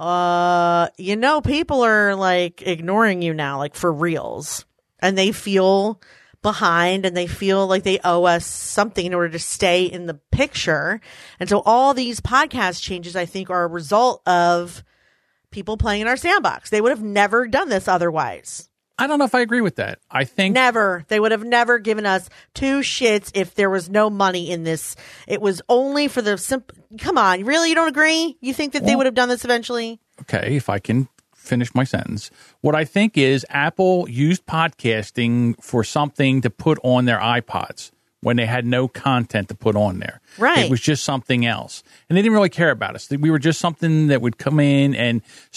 Speaker 1: people are like ignoring you now, like for reals. And they feel behind and they feel like they owe us something in order to stay in the picture. And so all these podcast changes, I think, are a result of people playing in our sandbox. They would have never done this otherwise.
Speaker 2: I don't know if I agree with that. I think
Speaker 1: never. They would have never given us two shits if there was no money in this. It was only for the simple. Come on, really? You don't agree? You think that they would have done this eventually?
Speaker 2: Okay, if I can finish my sentence. What I think is Apple used podcasting for something to put on their iPods when they had no content to put on there.
Speaker 1: Right.
Speaker 2: It was just something else. And they didn't really care about us. We were just something that would come in and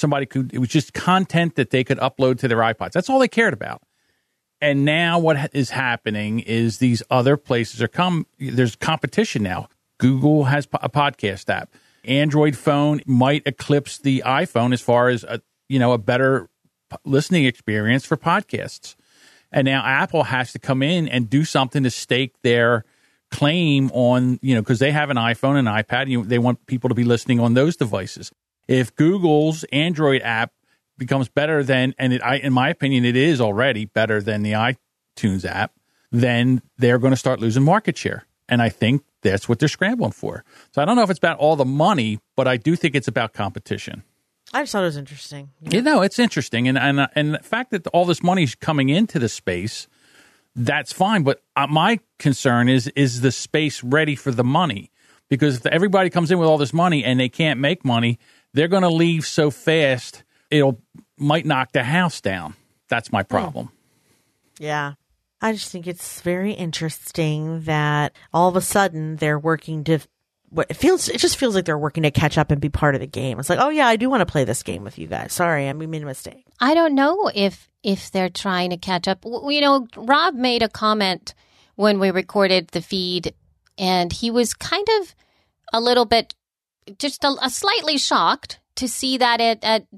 Speaker 2: it was just content that they could upload to their iPods. That's all they cared about. And now what is happening is these other places there's competition now. Google has a podcast app. Android phone might eclipse the iPhone as far as a better listening experience for podcasts. And now Apple has to come in and do something to stake their claim on, because they have an iPhone and iPad, and they want people to be listening on those devices. If Google's Android app becomes better than, in my opinion, it is already better than the iTunes app, then they're going to start losing market share. And I think that's what they're scrambling for. So I don't know if it's about all the money, but I do think it's about competition.
Speaker 1: I just thought it was interesting.
Speaker 2: It's interesting. And the fact that all this money is coming into the space, that's fine. But my concern is the space ready for the money? Because if everybody comes in with all this money and they can't make money, they're going to leave so fast, might knock the house down. That's my problem.
Speaker 1: Yeah. I just think it's very interesting that all of a sudden they're working to it just feels like they're working to catch up and be part of the game. It's like, oh yeah, I do want to play this game with you guys. Sorry, we made a mistake.
Speaker 3: I don't know if they're trying to catch up. Rob made a comment when we recorded the feed, and he was kind of a little bit, just a slightly shocked to see that at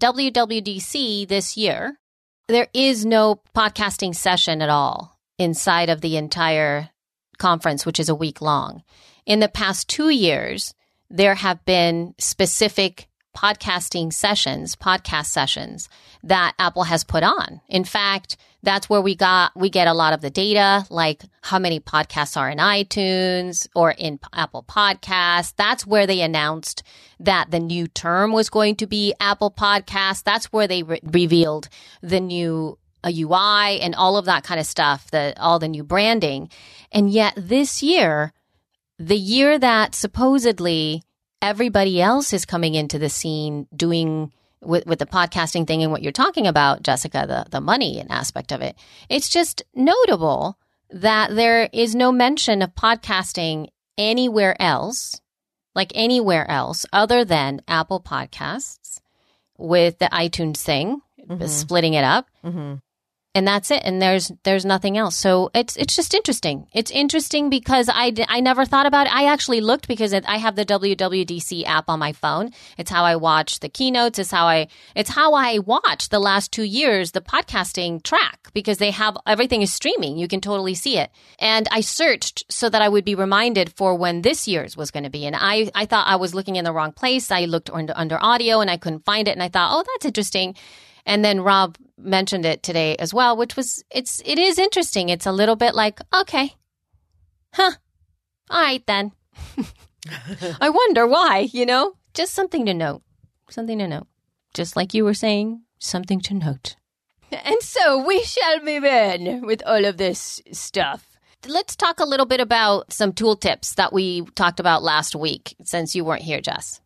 Speaker 3: WWDC this year, there is no podcasting session at all inside of the entire conference, which is a week long. In the past 2 years, there have been specific podcast sessions that Apple has put on. In fact, that's where we get a lot of the data, like how many podcasts are in iTunes or in Apple Podcasts. That's where they announced that the new term was going to be Apple Podcasts. That's where they revealed the new UI and all of that kind of stuff, all the new branding. And yet this year, the year that supposedly everybody else is coming into the scene doing with the podcasting thing and what you're talking about, Jessica, the money aspect of it, it's just notable that there is no mention of podcasting anywhere else other than Apple Podcasts with the iTunes thing, splitting it up. Mm-hmm. And that's it. And there's nothing else. So it's just interesting. It's interesting because I never thought about it. I actually looked because I have the WWDC app on my phone. It's how I watch the keynotes. It's how I watch the last 2 years, the podcasting track, because they have everything is streaming. You can totally see it. And I searched so that I would be reminded for when this year's was going to be. And I thought I was looking in the wrong place. I looked under audio and I couldn't find it. And I thought, oh, that's interesting. And then Rob mentioned it today as well, which was, it is interesting. It's a little bit like, okay, all right then. I wonder why, just something to note. Just like you were saying, something to note. And so we shall move in with all of this stuff. Let's talk a little bit about some tool tips that we talked about last week, since you weren't here, Jess.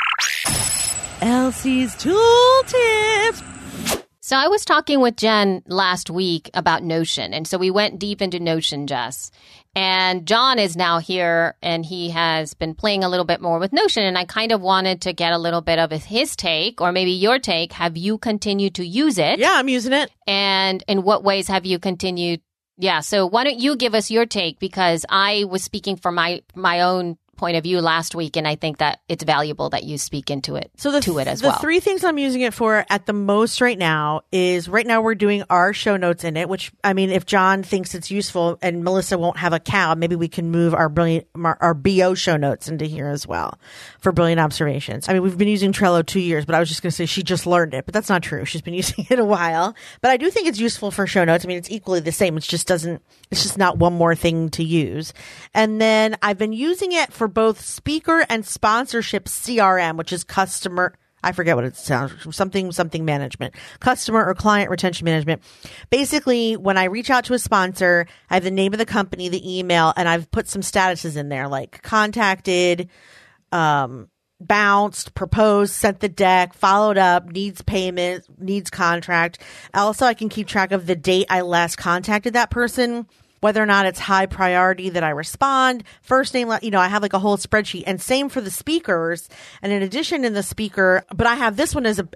Speaker 1: Elsie's tool tips.
Speaker 3: So I was talking with Jen last week about Notion. And so we went deep into Notion, Jess. And John is now here and he has been playing a little bit more with Notion. And I kind of wanted to get a little bit of his take, or maybe your take. Have you continued to use it?
Speaker 1: Yeah, I'm using it.
Speaker 3: And in what ways have you continued? Yeah. So why don't you give us your take? Because I was speaking from my own point of view last week, and I think that it's valuable that you speak into it to it as well.
Speaker 1: The three things I'm using it for at the most right now is we're doing our show notes in it, which, I mean, if John thinks it's useful and Melissa won't have a cow, maybe we can move our BO show notes into here as well for Brilliant Observations. I mean, we've been using Trello 2 years, but I was just going to say she just learned it, but that's not true. She's been using it a while, but I do think it's useful for show notes. I mean, it's equally the same. It's just not one more thing to use. And then I've been using it for both speaker and sponsorship CRM, which is customer, I forget what it sounds, something management, customer or client retention management. Basically, when I reach out to a sponsor, I have the name of the company, the email, and I've put some statuses in there like contacted, bounced, proposed, sent the deck, followed up, needs payment, needs contract. Also, I can keep track of the date I last contacted that person, whether or not it's high priority that I respond, first name, I have like a whole spreadsheet, and same for the speakers. And in addition in the speaker, but I have this one as a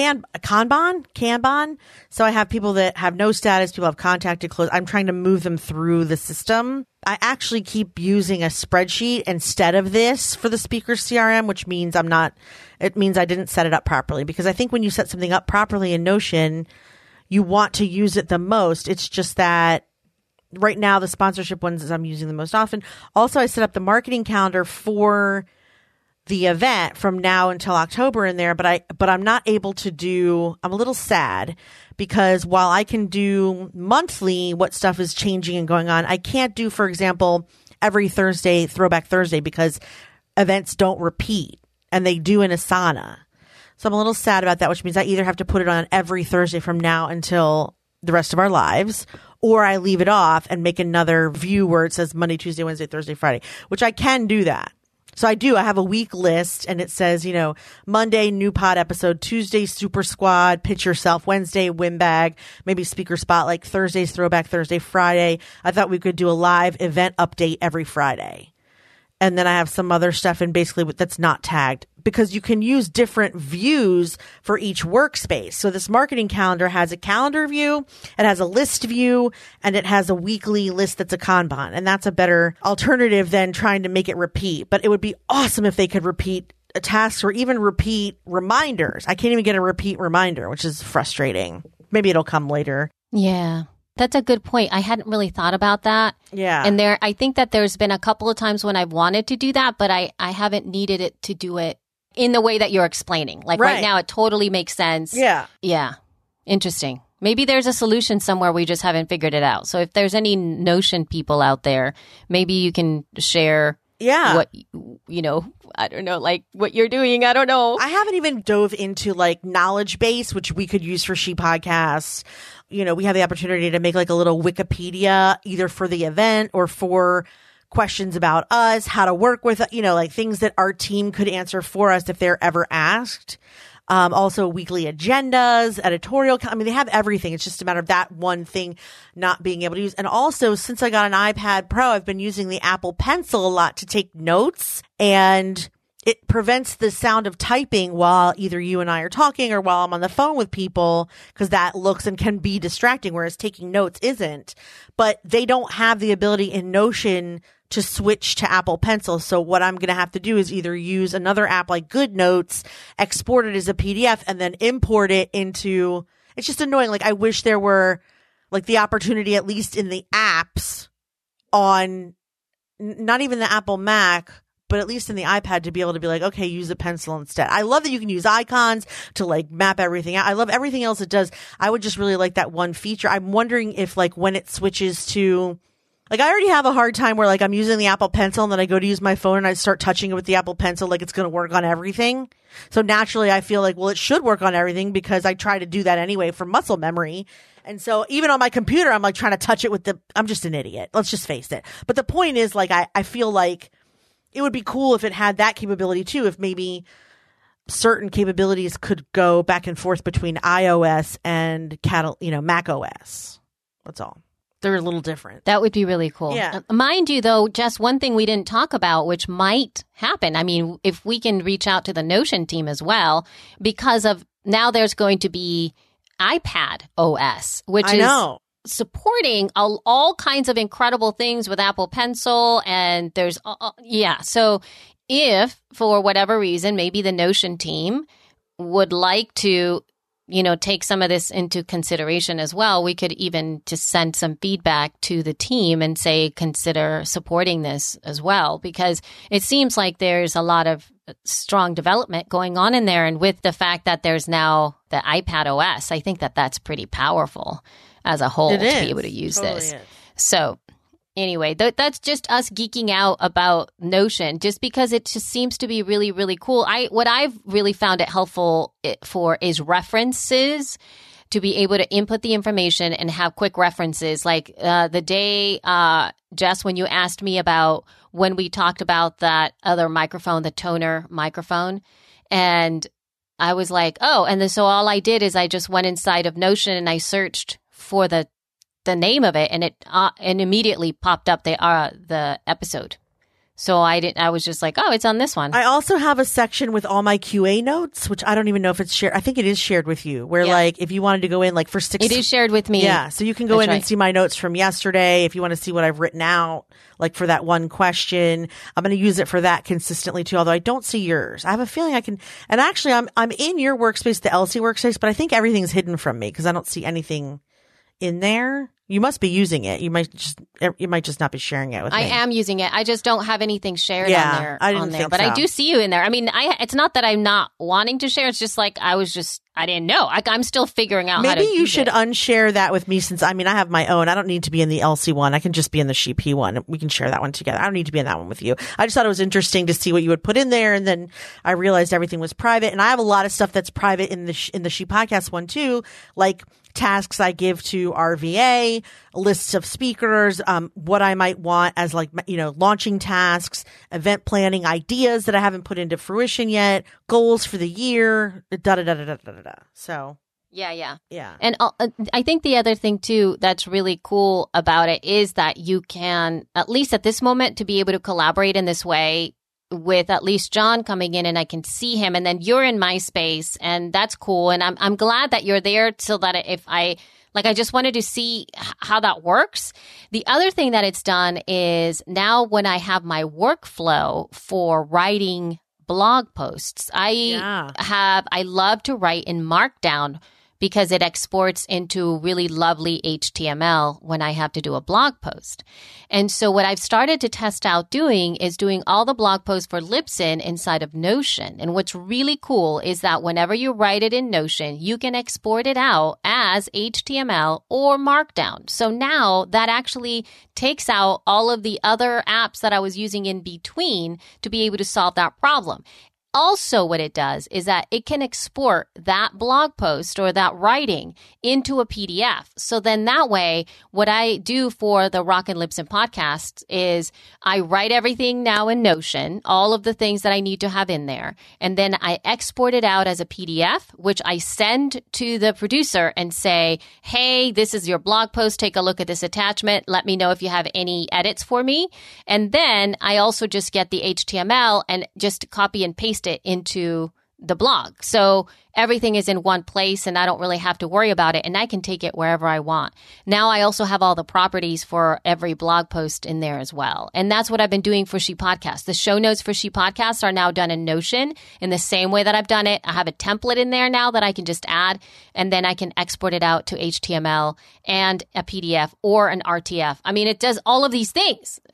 Speaker 1: Kanban. So I have people that have no status, people have contacted, closed. I'm trying to move them through the system. I actually keep using a spreadsheet instead of this for the speaker CRM, which means it means I didn't set it up properly, because I think when you set something up properly in Notion, you want to use it the most. It's just that right now, the sponsorship ones I'm using the most often. Also, I set up the marketing calendar for the event from now until October in there, but I'm not able to do, I'm a little sad because while I can do monthly what stuff is changing and going on, I can't do, for example, every Thursday, Throwback Thursday, because events don't repeat and they do in Asana. So I'm a little sad about that, which means I either have to put it on every Thursday from now until the rest of our lives, or I leave it off and make another view where it says Monday, Tuesday, Wednesday, Thursday, Friday, which I can do that. So I have a week list and it says, Monday, new pod episode, Tuesday, Super Squad, Pitch Yourself, Wednesday, Win Bag, maybe Speaker Spotlight, Thursday's Throwback Thursday, Friday. I thought we could do a live event update every Friday. And then I have some other stuff and basically that's not tagged, because you can use different views for each workspace. So this marketing calendar has a calendar view, it has a list view, and it has a weekly list that's a Kanban. And that's a better alternative than trying to make it repeat. But it would be awesome if they could repeat tasks or even repeat reminders. I can't even get a repeat reminder, which is frustrating. Maybe it'll come later.
Speaker 3: Yeah. That's a good point. I hadn't really thought about that.
Speaker 1: Yeah.
Speaker 3: And I think that there's been a couple of times when I've wanted to do that, but I haven't needed it to do it in the way that you're explaining. Like right now, it totally makes sense.
Speaker 1: Yeah.
Speaker 3: Yeah. Interesting. Maybe there's a solution somewhere, we just haven't figured it out. So if there's any Notion people out there, maybe you can share what, I don't know, like what you're doing. I don't know.
Speaker 1: I haven't even dove into like knowledge base, which we could use for She Podcasts. We have the opportunity to make like a little Wikipedia either for the event or for questions about us, how to work with, like things that our team could answer for us if they're ever asked. Also weekly agendas, editorial. I mean, they have everything. It's just a matter of that one thing not being able to use. And also, since I got an iPad Pro, I've been using the Apple Pencil a lot to take notes, and it prevents the sound of typing while either you and I are talking or while I'm on the phone with people, because that looks and can be distracting, whereas taking notes isn't. But they don't have the ability in Notion to switch to Apple Pencil. So what I'm going to have to do is either use another app like GoodNotes, export it as a PDF, and then import it into, it's just annoying. Like I wish there were like the opportunity, at least in the apps on not even the Apple Mac, but at least in the iPad, to be able to be like, okay, use a pencil instead. I love that you can use icons to like map everything out. I love everything else it does. I would just really like that one feature. I'm wondering if like when it switches to Like, I already have a hard time where, like, I'm using the Apple Pencil and then I go to use my phone and I start touching it with the Apple Pencil like it's going to work on everything. So naturally, I feel like, well, it should work on everything because I try to do that anyway for muscle memory. And so even on my computer, I'm like trying to touch it with I'm just an idiot. Let's just face it. But the point is, like, I feel like it would be cool if it had that capability too, if maybe certain capabilities could go back and forth between iOS and Mac OS. That's all. They're a little different.
Speaker 3: That would be really cool.
Speaker 1: Yeah.
Speaker 3: Mind you, though, just one thing we didn't talk about, which might happen. I mean, if we can reach out to the Notion team as well, because of now there's going to be iPad OS, which is supporting all kinds of incredible things with Apple Pencil. And there's, So if for whatever reason, maybe the Notion team would like to take some of this into consideration as well, we could even just send some feedback to the team and say, consider supporting this as well, because it seems like there's a lot of strong development going on in there. And with the fact that there's now the iPad OS, I think that that's pretty powerful as a whole to be able to use this. So anyway, that's just us geeking out about Notion, just because it just seems to be really, really cool. What I've really found it helpful for is references, to be able to input the information and have quick references. Like the day, Jess, when you asked me about when we talked about that other microphone, the toner microphone, and I was like, oh, and then so all I did is I just went inside of Notion and I searched for the name of it, and it and immediately popped up the episode. So I was just like, oh, it's on this one.
Speaker 1: I also have a section with all my QA notes, which I don't even know if it's shared. I think it is shared with you, where like if you wanted to go in like for 6.
Speaker 3: It is shared with me.
Speaker 1: Yeah. So you can go in and see my notes from yesterday. If you want to see what I've written out, like for that one question, I'm going to use it for that consistently too. Although I don't see yours. I have a feeling I can, and actually I'm in your workspace, the LC workspace, but I think everything's hidden from me because I don't see anything in there. You must be using it. You might just not be sharing it with me.
Speaker 3: I am using it. I just don't have anything shared on there.
Speaker 1: I didn't think
Speaker 3: but
Speaker 1: so.
Speaker 3: I do see you in there. I mean, it's not that I'm not wanting to share. It's just like I didn't know. I'm still figuring out how to
Speaker 1: use it. Maybe you should unshare that with me, since I have my own. I don't need to be in the LC one. I can just be in the SheP one. We can share that one together. I don't need to be in that one with you. I just thought it was interesting to see what you would put in there, and then I realized everything was private. And I have a lot of stuff that's private in the She Podcast one too, like tasks I give to RVA, lists of speakers, what I might want as launching tasks, event planning ideas that I haven't put into fruition yet, goals for the year, So.
Speaker 3: Yeah.
Speaker 1: And
Speaker 3: I think the other thing too that's really cool about it is that you can, at least at this moment, to be able to collaborate in this way with at least John coming in, and I can see him, and then you're in my space, and that's cool. And I'm glad that you're there, so that if I just wanted to see how that works. The other thing that it's done is now when I have my workflow for writing blog posts, I love to write in Markdown, because it exports into really lovely HTML when I have to do a blog post. And so what I've started to test out doing is doing all the blog posts for Libsyn inside of Notion. And what's really cool is that whenever you write it in Notion, you can export it out as HTML or Markdown. So now that actually takes out all of the other apps that I was using in between to be able to solve that problem. Also, what it does is that it can export that blog post or that writing into a PDF. So then that way, what I do for the Rock and Libsyn podcast is I write everything now in Notion, all of the things that I need to have in there. And then I export it out as a PDF, which I send to the producer and say, hey, this is your blog post. Take a look at this attachment. Let me know if you have any edits for me. And then I also just get the HTML and just copy and paste it into the blog. So everything is in one place and I don't really have to worry about it, and I can take it wherever I want. Now I also have all the properties for every blog post in there as well. And that's what I've been doing for She Podcast. The show notes for She Podcast are now done in Notion in the same way that I've done it. I have a template in there now that I can just add, and then I can export it out to HTML and a PDF or an RTF. I mean, it does all of these things.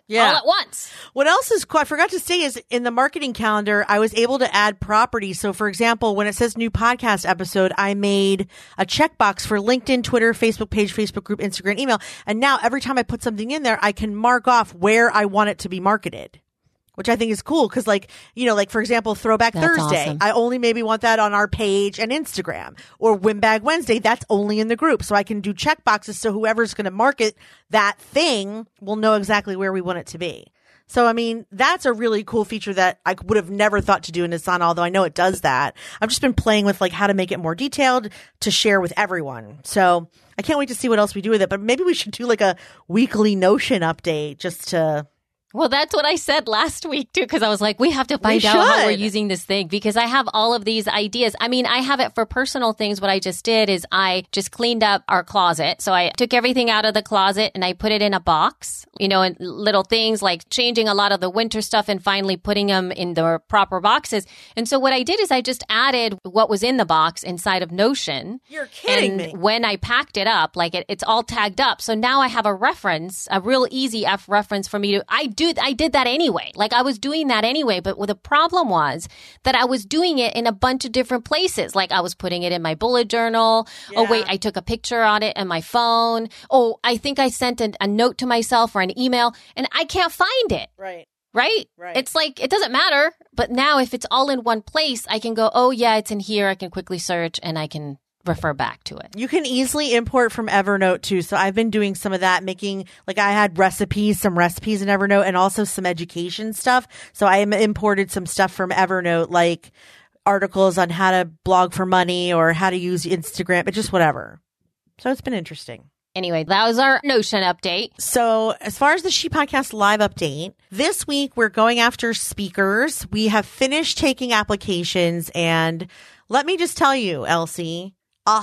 Speaker 3: all at once.
Speaker 1: What else is cool, I forgot to say, is in the marketing calendar, I was able to add properties. So, for example, when it says new podcast episode, I made a checkbox for LinkedIn, Twitter, Facebook page, Facebook group, Instagram, email. And now every time I put something in there, I can mark off where I want it to be marketed, which I think is cool. Cause like, like for example, Throwback
Speaker 3: That's
Speaker 1: Thursday,
Speaker 3: awesome.
Speaker 1: I only maybe want that on our page and Instagram, or Windbag Wednesday. That's only in the group. So I can do check boxes. So whoever's going to market that thing will know exactly where we want it to be. So, I mean, that's a really cool feature that I would have never thought to do in Asana, although I know it does that. I've just been playing with like how to make it more detailed to share with everyone. So I can't wait to see what else we do with it, but maybe we should do like a weekly Notion update just to...
Speaker 3: Well, that's what I said last week, too, because I was like, we have to find out how we're using this thing, because I have all of these ideas. I mean, I have it for personal things. What I just did is I just cleaned up our closet. So I took everything out of the closet and I put it in a box, and little things like changing a lot of the winter stuff and finally putting them in the proper boxes. And so what I did is I just added what was in the box inside of Notion.
Speaker 1: You're kidding
Speaker 3: me.
Speaker 1: And
Speaker 3: when I packed it up, like it's all tagged up. So now I have a reference, a real easy reference for me to, I did that anyway. Like I was doing that anyway, but the problem was that I was doing it in a bunch of different places. Like I was putting it in my bullet journal. Yeah. Oh, wait, I took a picture on it on my phone. Oh, I think I sent a note to myself or an email and I can't find it.
Speaker 1: Right.
Speaker 3: Right? It's like, it doesn't matter. But now if it's all in one place, I can go, oh yeah, it's in here. I can quickly search and I can refer back to it.
Speaker 1: You can easily import from Evernote too. So I've been doing some of that, making like I had some recipes in Evernote and also some education stuff. So I imported some stuff from Evernote, like articles on how to blog for money or how to use Instagram, but just whatever. So it's been interesting.
Speaker 3: Anyway, that was our Notion update.
Speaker 1: So as far as the She Podcast live update, this week we're going after speakers. We have finished taking applications, and let me just tell you, Elsie,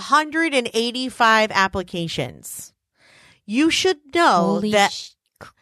Speaker 1: 185 applications. You should know that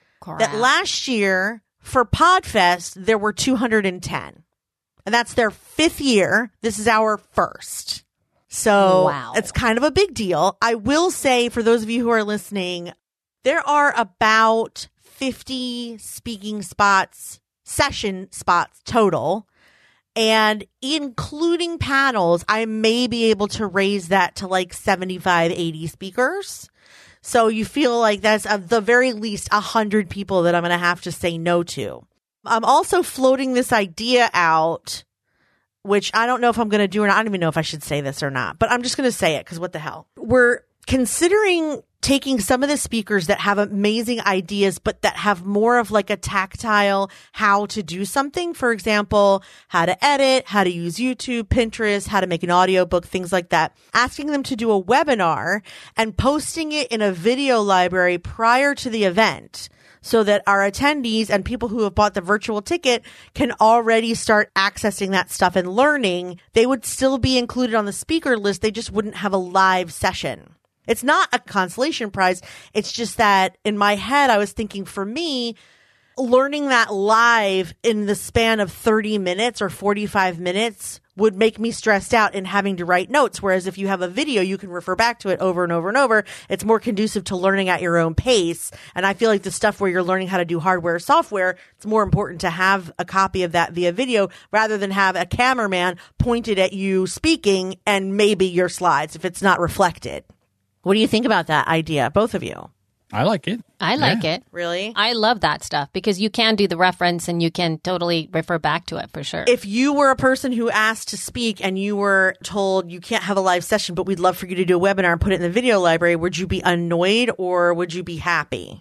Speaker 1: last year for PodFest, there were 210. And that's their 5th year. This is our first. So It's kind of a big deal. I will say, for those of you who are listening, there are about 50 speaking spots, session spots total. And including panels, I may be able to raise that to like 75, 80 speakers. So you feel like that's at the very least 100 people that I'm going to have to say no to. I'm also floating this idea out, which I don't know if I'm going to do or not. I don't even know if I should say this or not, but I'm just going to say it because what the hell. We're considering taking some of the speakers that have amazing ideas, but that have more of like a tactile how to do something. For example, how to edit, how to use YouTube, Pinterest, how to make an audiobook, things like that. Asking them to do a webinar and posting it in a video library prior to the event, so that our attendees and people who have bought the virtual ticket can already start accessing that stuff and learning. They would still be included on the speaker list. They just wouldn't have a live session. It's not a consolation prize. It's just that in my head, I was thinking, for me, learning that live in the span of 30 minutes or 45 minutes would make me stressed out in having to write notes. Whereas if you have a video, you can refer back to it over and over and over. It's more conducive to learning at your own pace. And I feel like the stuff where you're learning how to do hardware or software, it's more important to have a copy of that via video rather than have a cameraman pointed at you speaking and maybe your slides if it's not reflected. What do you think about that idea, both of you?
Speaker 2: I like it.
Speaker 3: I like it.
Speaker 1: Really?
Speaker 3: I love that stuff because you can do the reference and you can totally refer back to it for sure.
Speaker 1: If you were a person who asked to speak and you were told you can't have a live session, but we'd love for you to do a webinar and put it in the video library, would you be annoyed or would you be happy?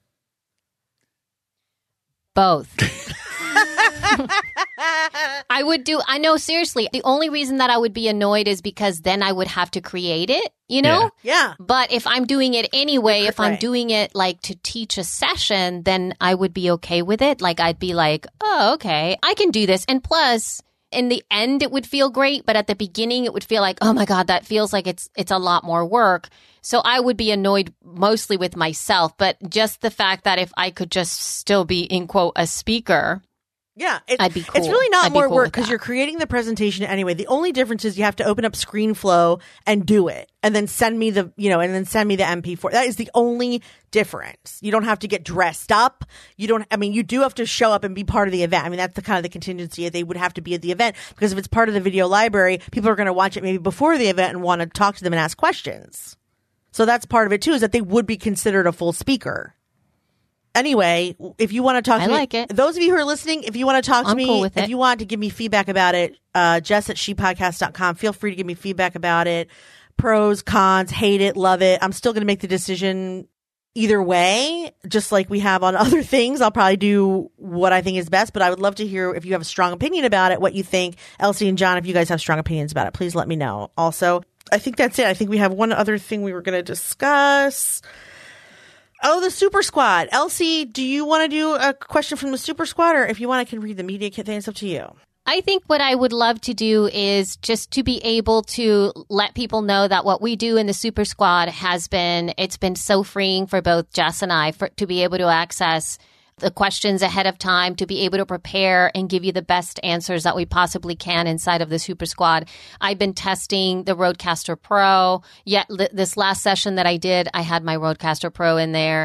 Speaker 3: Both. I know, seriously, the only reason that I would be annoyed is because then I would have to create it,
Speaker 1: Yeah.
Speaker 3: But if I'm doing it anyway, if I'm doing it like to teach a session, then I would be okay with it. Like I'd be like, oh, okay, I can do this. And plus, in the end, it would feel great. But at the beginning, it would feel like, oh my God, that feels like it's a lot more work. So I would be annoyed mostly with myself. But just the fact that if I could just still be, in quote, a speaker
Speaker 1: Yeah,
Speaker 3: I'd be cool.
Speaker 1: It's really not more
Speaker 3: cool
Speaker 1: work because you're creating the presentation anyway. The only difference is you have to open up ScreenFlow and do it, and then send me the MP4. That is the only difference. You don't have to get dressed up. You do have to show up and be part of the event. I mean, that's the kind of the contingency. They would have to be at the event because if it's part of the video library, people are going to watch it maybe before the event and want to talk to them and ask questions. So that's part of it too, is that they would be considered a full speaker. Anyway, if you want to talk to me,
Speaker 3: like it.
Speaker 1: Those of you who are listening, if you want to talk to me,
Speaker 3: cool with
Speaker 1: if
Speaker 3: it.
Speaker 1: you want to give me feedback about it, Jess at shepodcast.com, feel free to give me feedback about it. Pros, cons, hate it, love it. I'm still going to make the decision either way, just like we have on other things. I'll probably do what I think is best, but I would love to hear if you have a strong opinion about it, what you think. Elsie and John, if you guys have strong opinions about it, please let me know. Also, I think that's it. I think we have one other thing we were going to discuss. Oh, the Super Squad. Elsie, do you want to do a question from the Super Squad? Or if you want, I can read the media kit thing. It's up to you.
Speaker 3: I think what I would love to do is just to be able to let people know that what we do in the Super Squad it's been so freeing for both Jess and I to be able to access the questions ahead of time, to be able to prepare and give you the best answers that we possibly can inside of the Super Squad. I've been testing the Rodecaster Pro. This last session that I did, I had my Rodecaster Pro in there.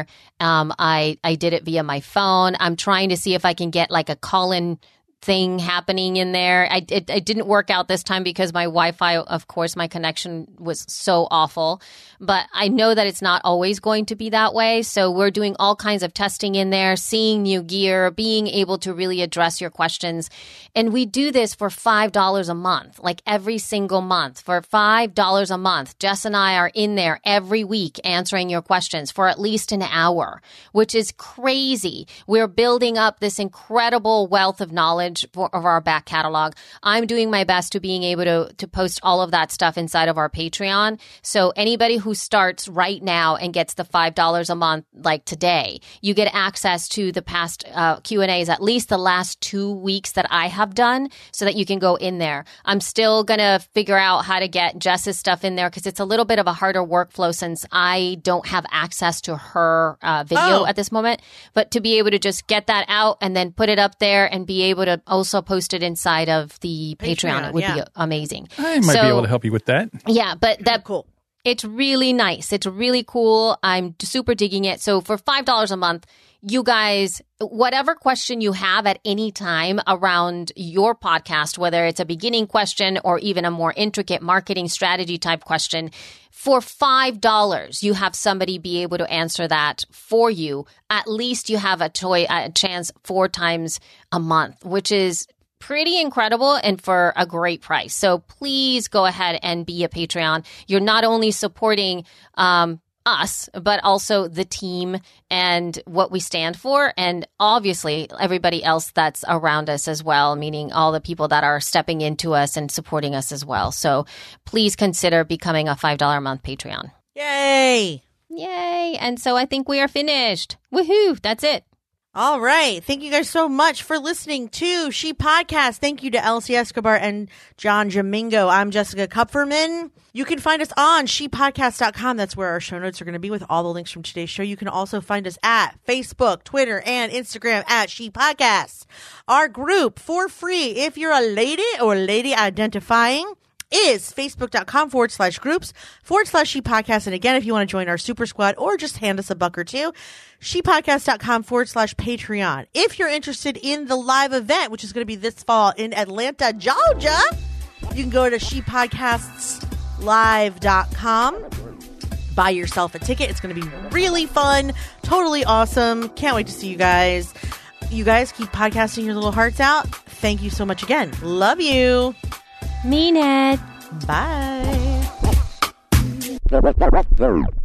Speaker 3: I did it via my phone. I'm trying to see if I can get like a call-in thing happening in there. It didn't work out this time because my Wi-Fi, of course, my connection was so awful. But I know that it's not always going to be that way. So we're doing all kinds of testing in there, seeing new gear, being able to really address your questions. And we do this for $5 a month, like every single month. For $5 a month, Jess and I are in there every week answering your questions for at least an hour, which is crazy. We're building up this incredible wealth of knowledge of our back catalog. I'm doing my best to being able to post all of that stuff inside of our Patreon. So anybody who starts right now and gets the $5 a month, like today, you get access to the past Q&As, at least the last 2 weeks that I have done, so that you can go in there. I'm still going to figure out how to get Jess's stuff in there because it's a little bit of a harder workflow since I don't have access to her video at this moment. But to be able to just get that out and then put it up there and be able to also post it inside of the Patreon, it would be amazing.
Speaker 2: I might be able to help you with that.
Speaker 3: Yeah, but that's
Speaker 1: cool.
Speaker 3: It's really nice. It's really cool. I'm super digging it. So for $5 a month, you guys, whatever question you have at any time around your podcast, whether it's a beginning question or even a more intricate marketing strategy type question, for $5, you have somebody be able to answer that for you. At least you have a chance 4 times a month, which is pretty incredible and for a great price. So please go ahead and be a Patreon. You're not only supporting us, but also the team and what we stand for, and obviously everybody else that's around us as well, meaning all the people that are stepping into us and supporting us as well. So please consider becoming a $5 a month Patreon.
Speaker 1: Yay!
Speaker 3: And so I think we are finished. Woohoo! That's it.
Speaker 1: All right. Thank you guys so much for listening to She Podcast. Thank you to Elsie Escobar and John Jamingo. I'm Jessica Kupferman. You can find us on shepodcast.com. That's where our show notes are going to be with all the links from today's show. You can also find us at Facebook, Twitter, and Instagram at She Podcast. Our group for free, if you're a lady or lady identifying, is facebook.com/groups/She Podcast. And again, if you want to join our Super Squad or just hand us a buck or two, shepodcast.com/Patreon. If you're interested in the live event, which is going to be this fall in Atlanta, Georgia, you can go to shepodcastslive.com. Buy yourself a ticket. It's going to be really fun, totally awesome. Can't wait to see you guys. You guys keep podcasting your little hearts out. Thank you so much again. Love you.
Speaker 3: Mean it.
Speaker 1: Bye.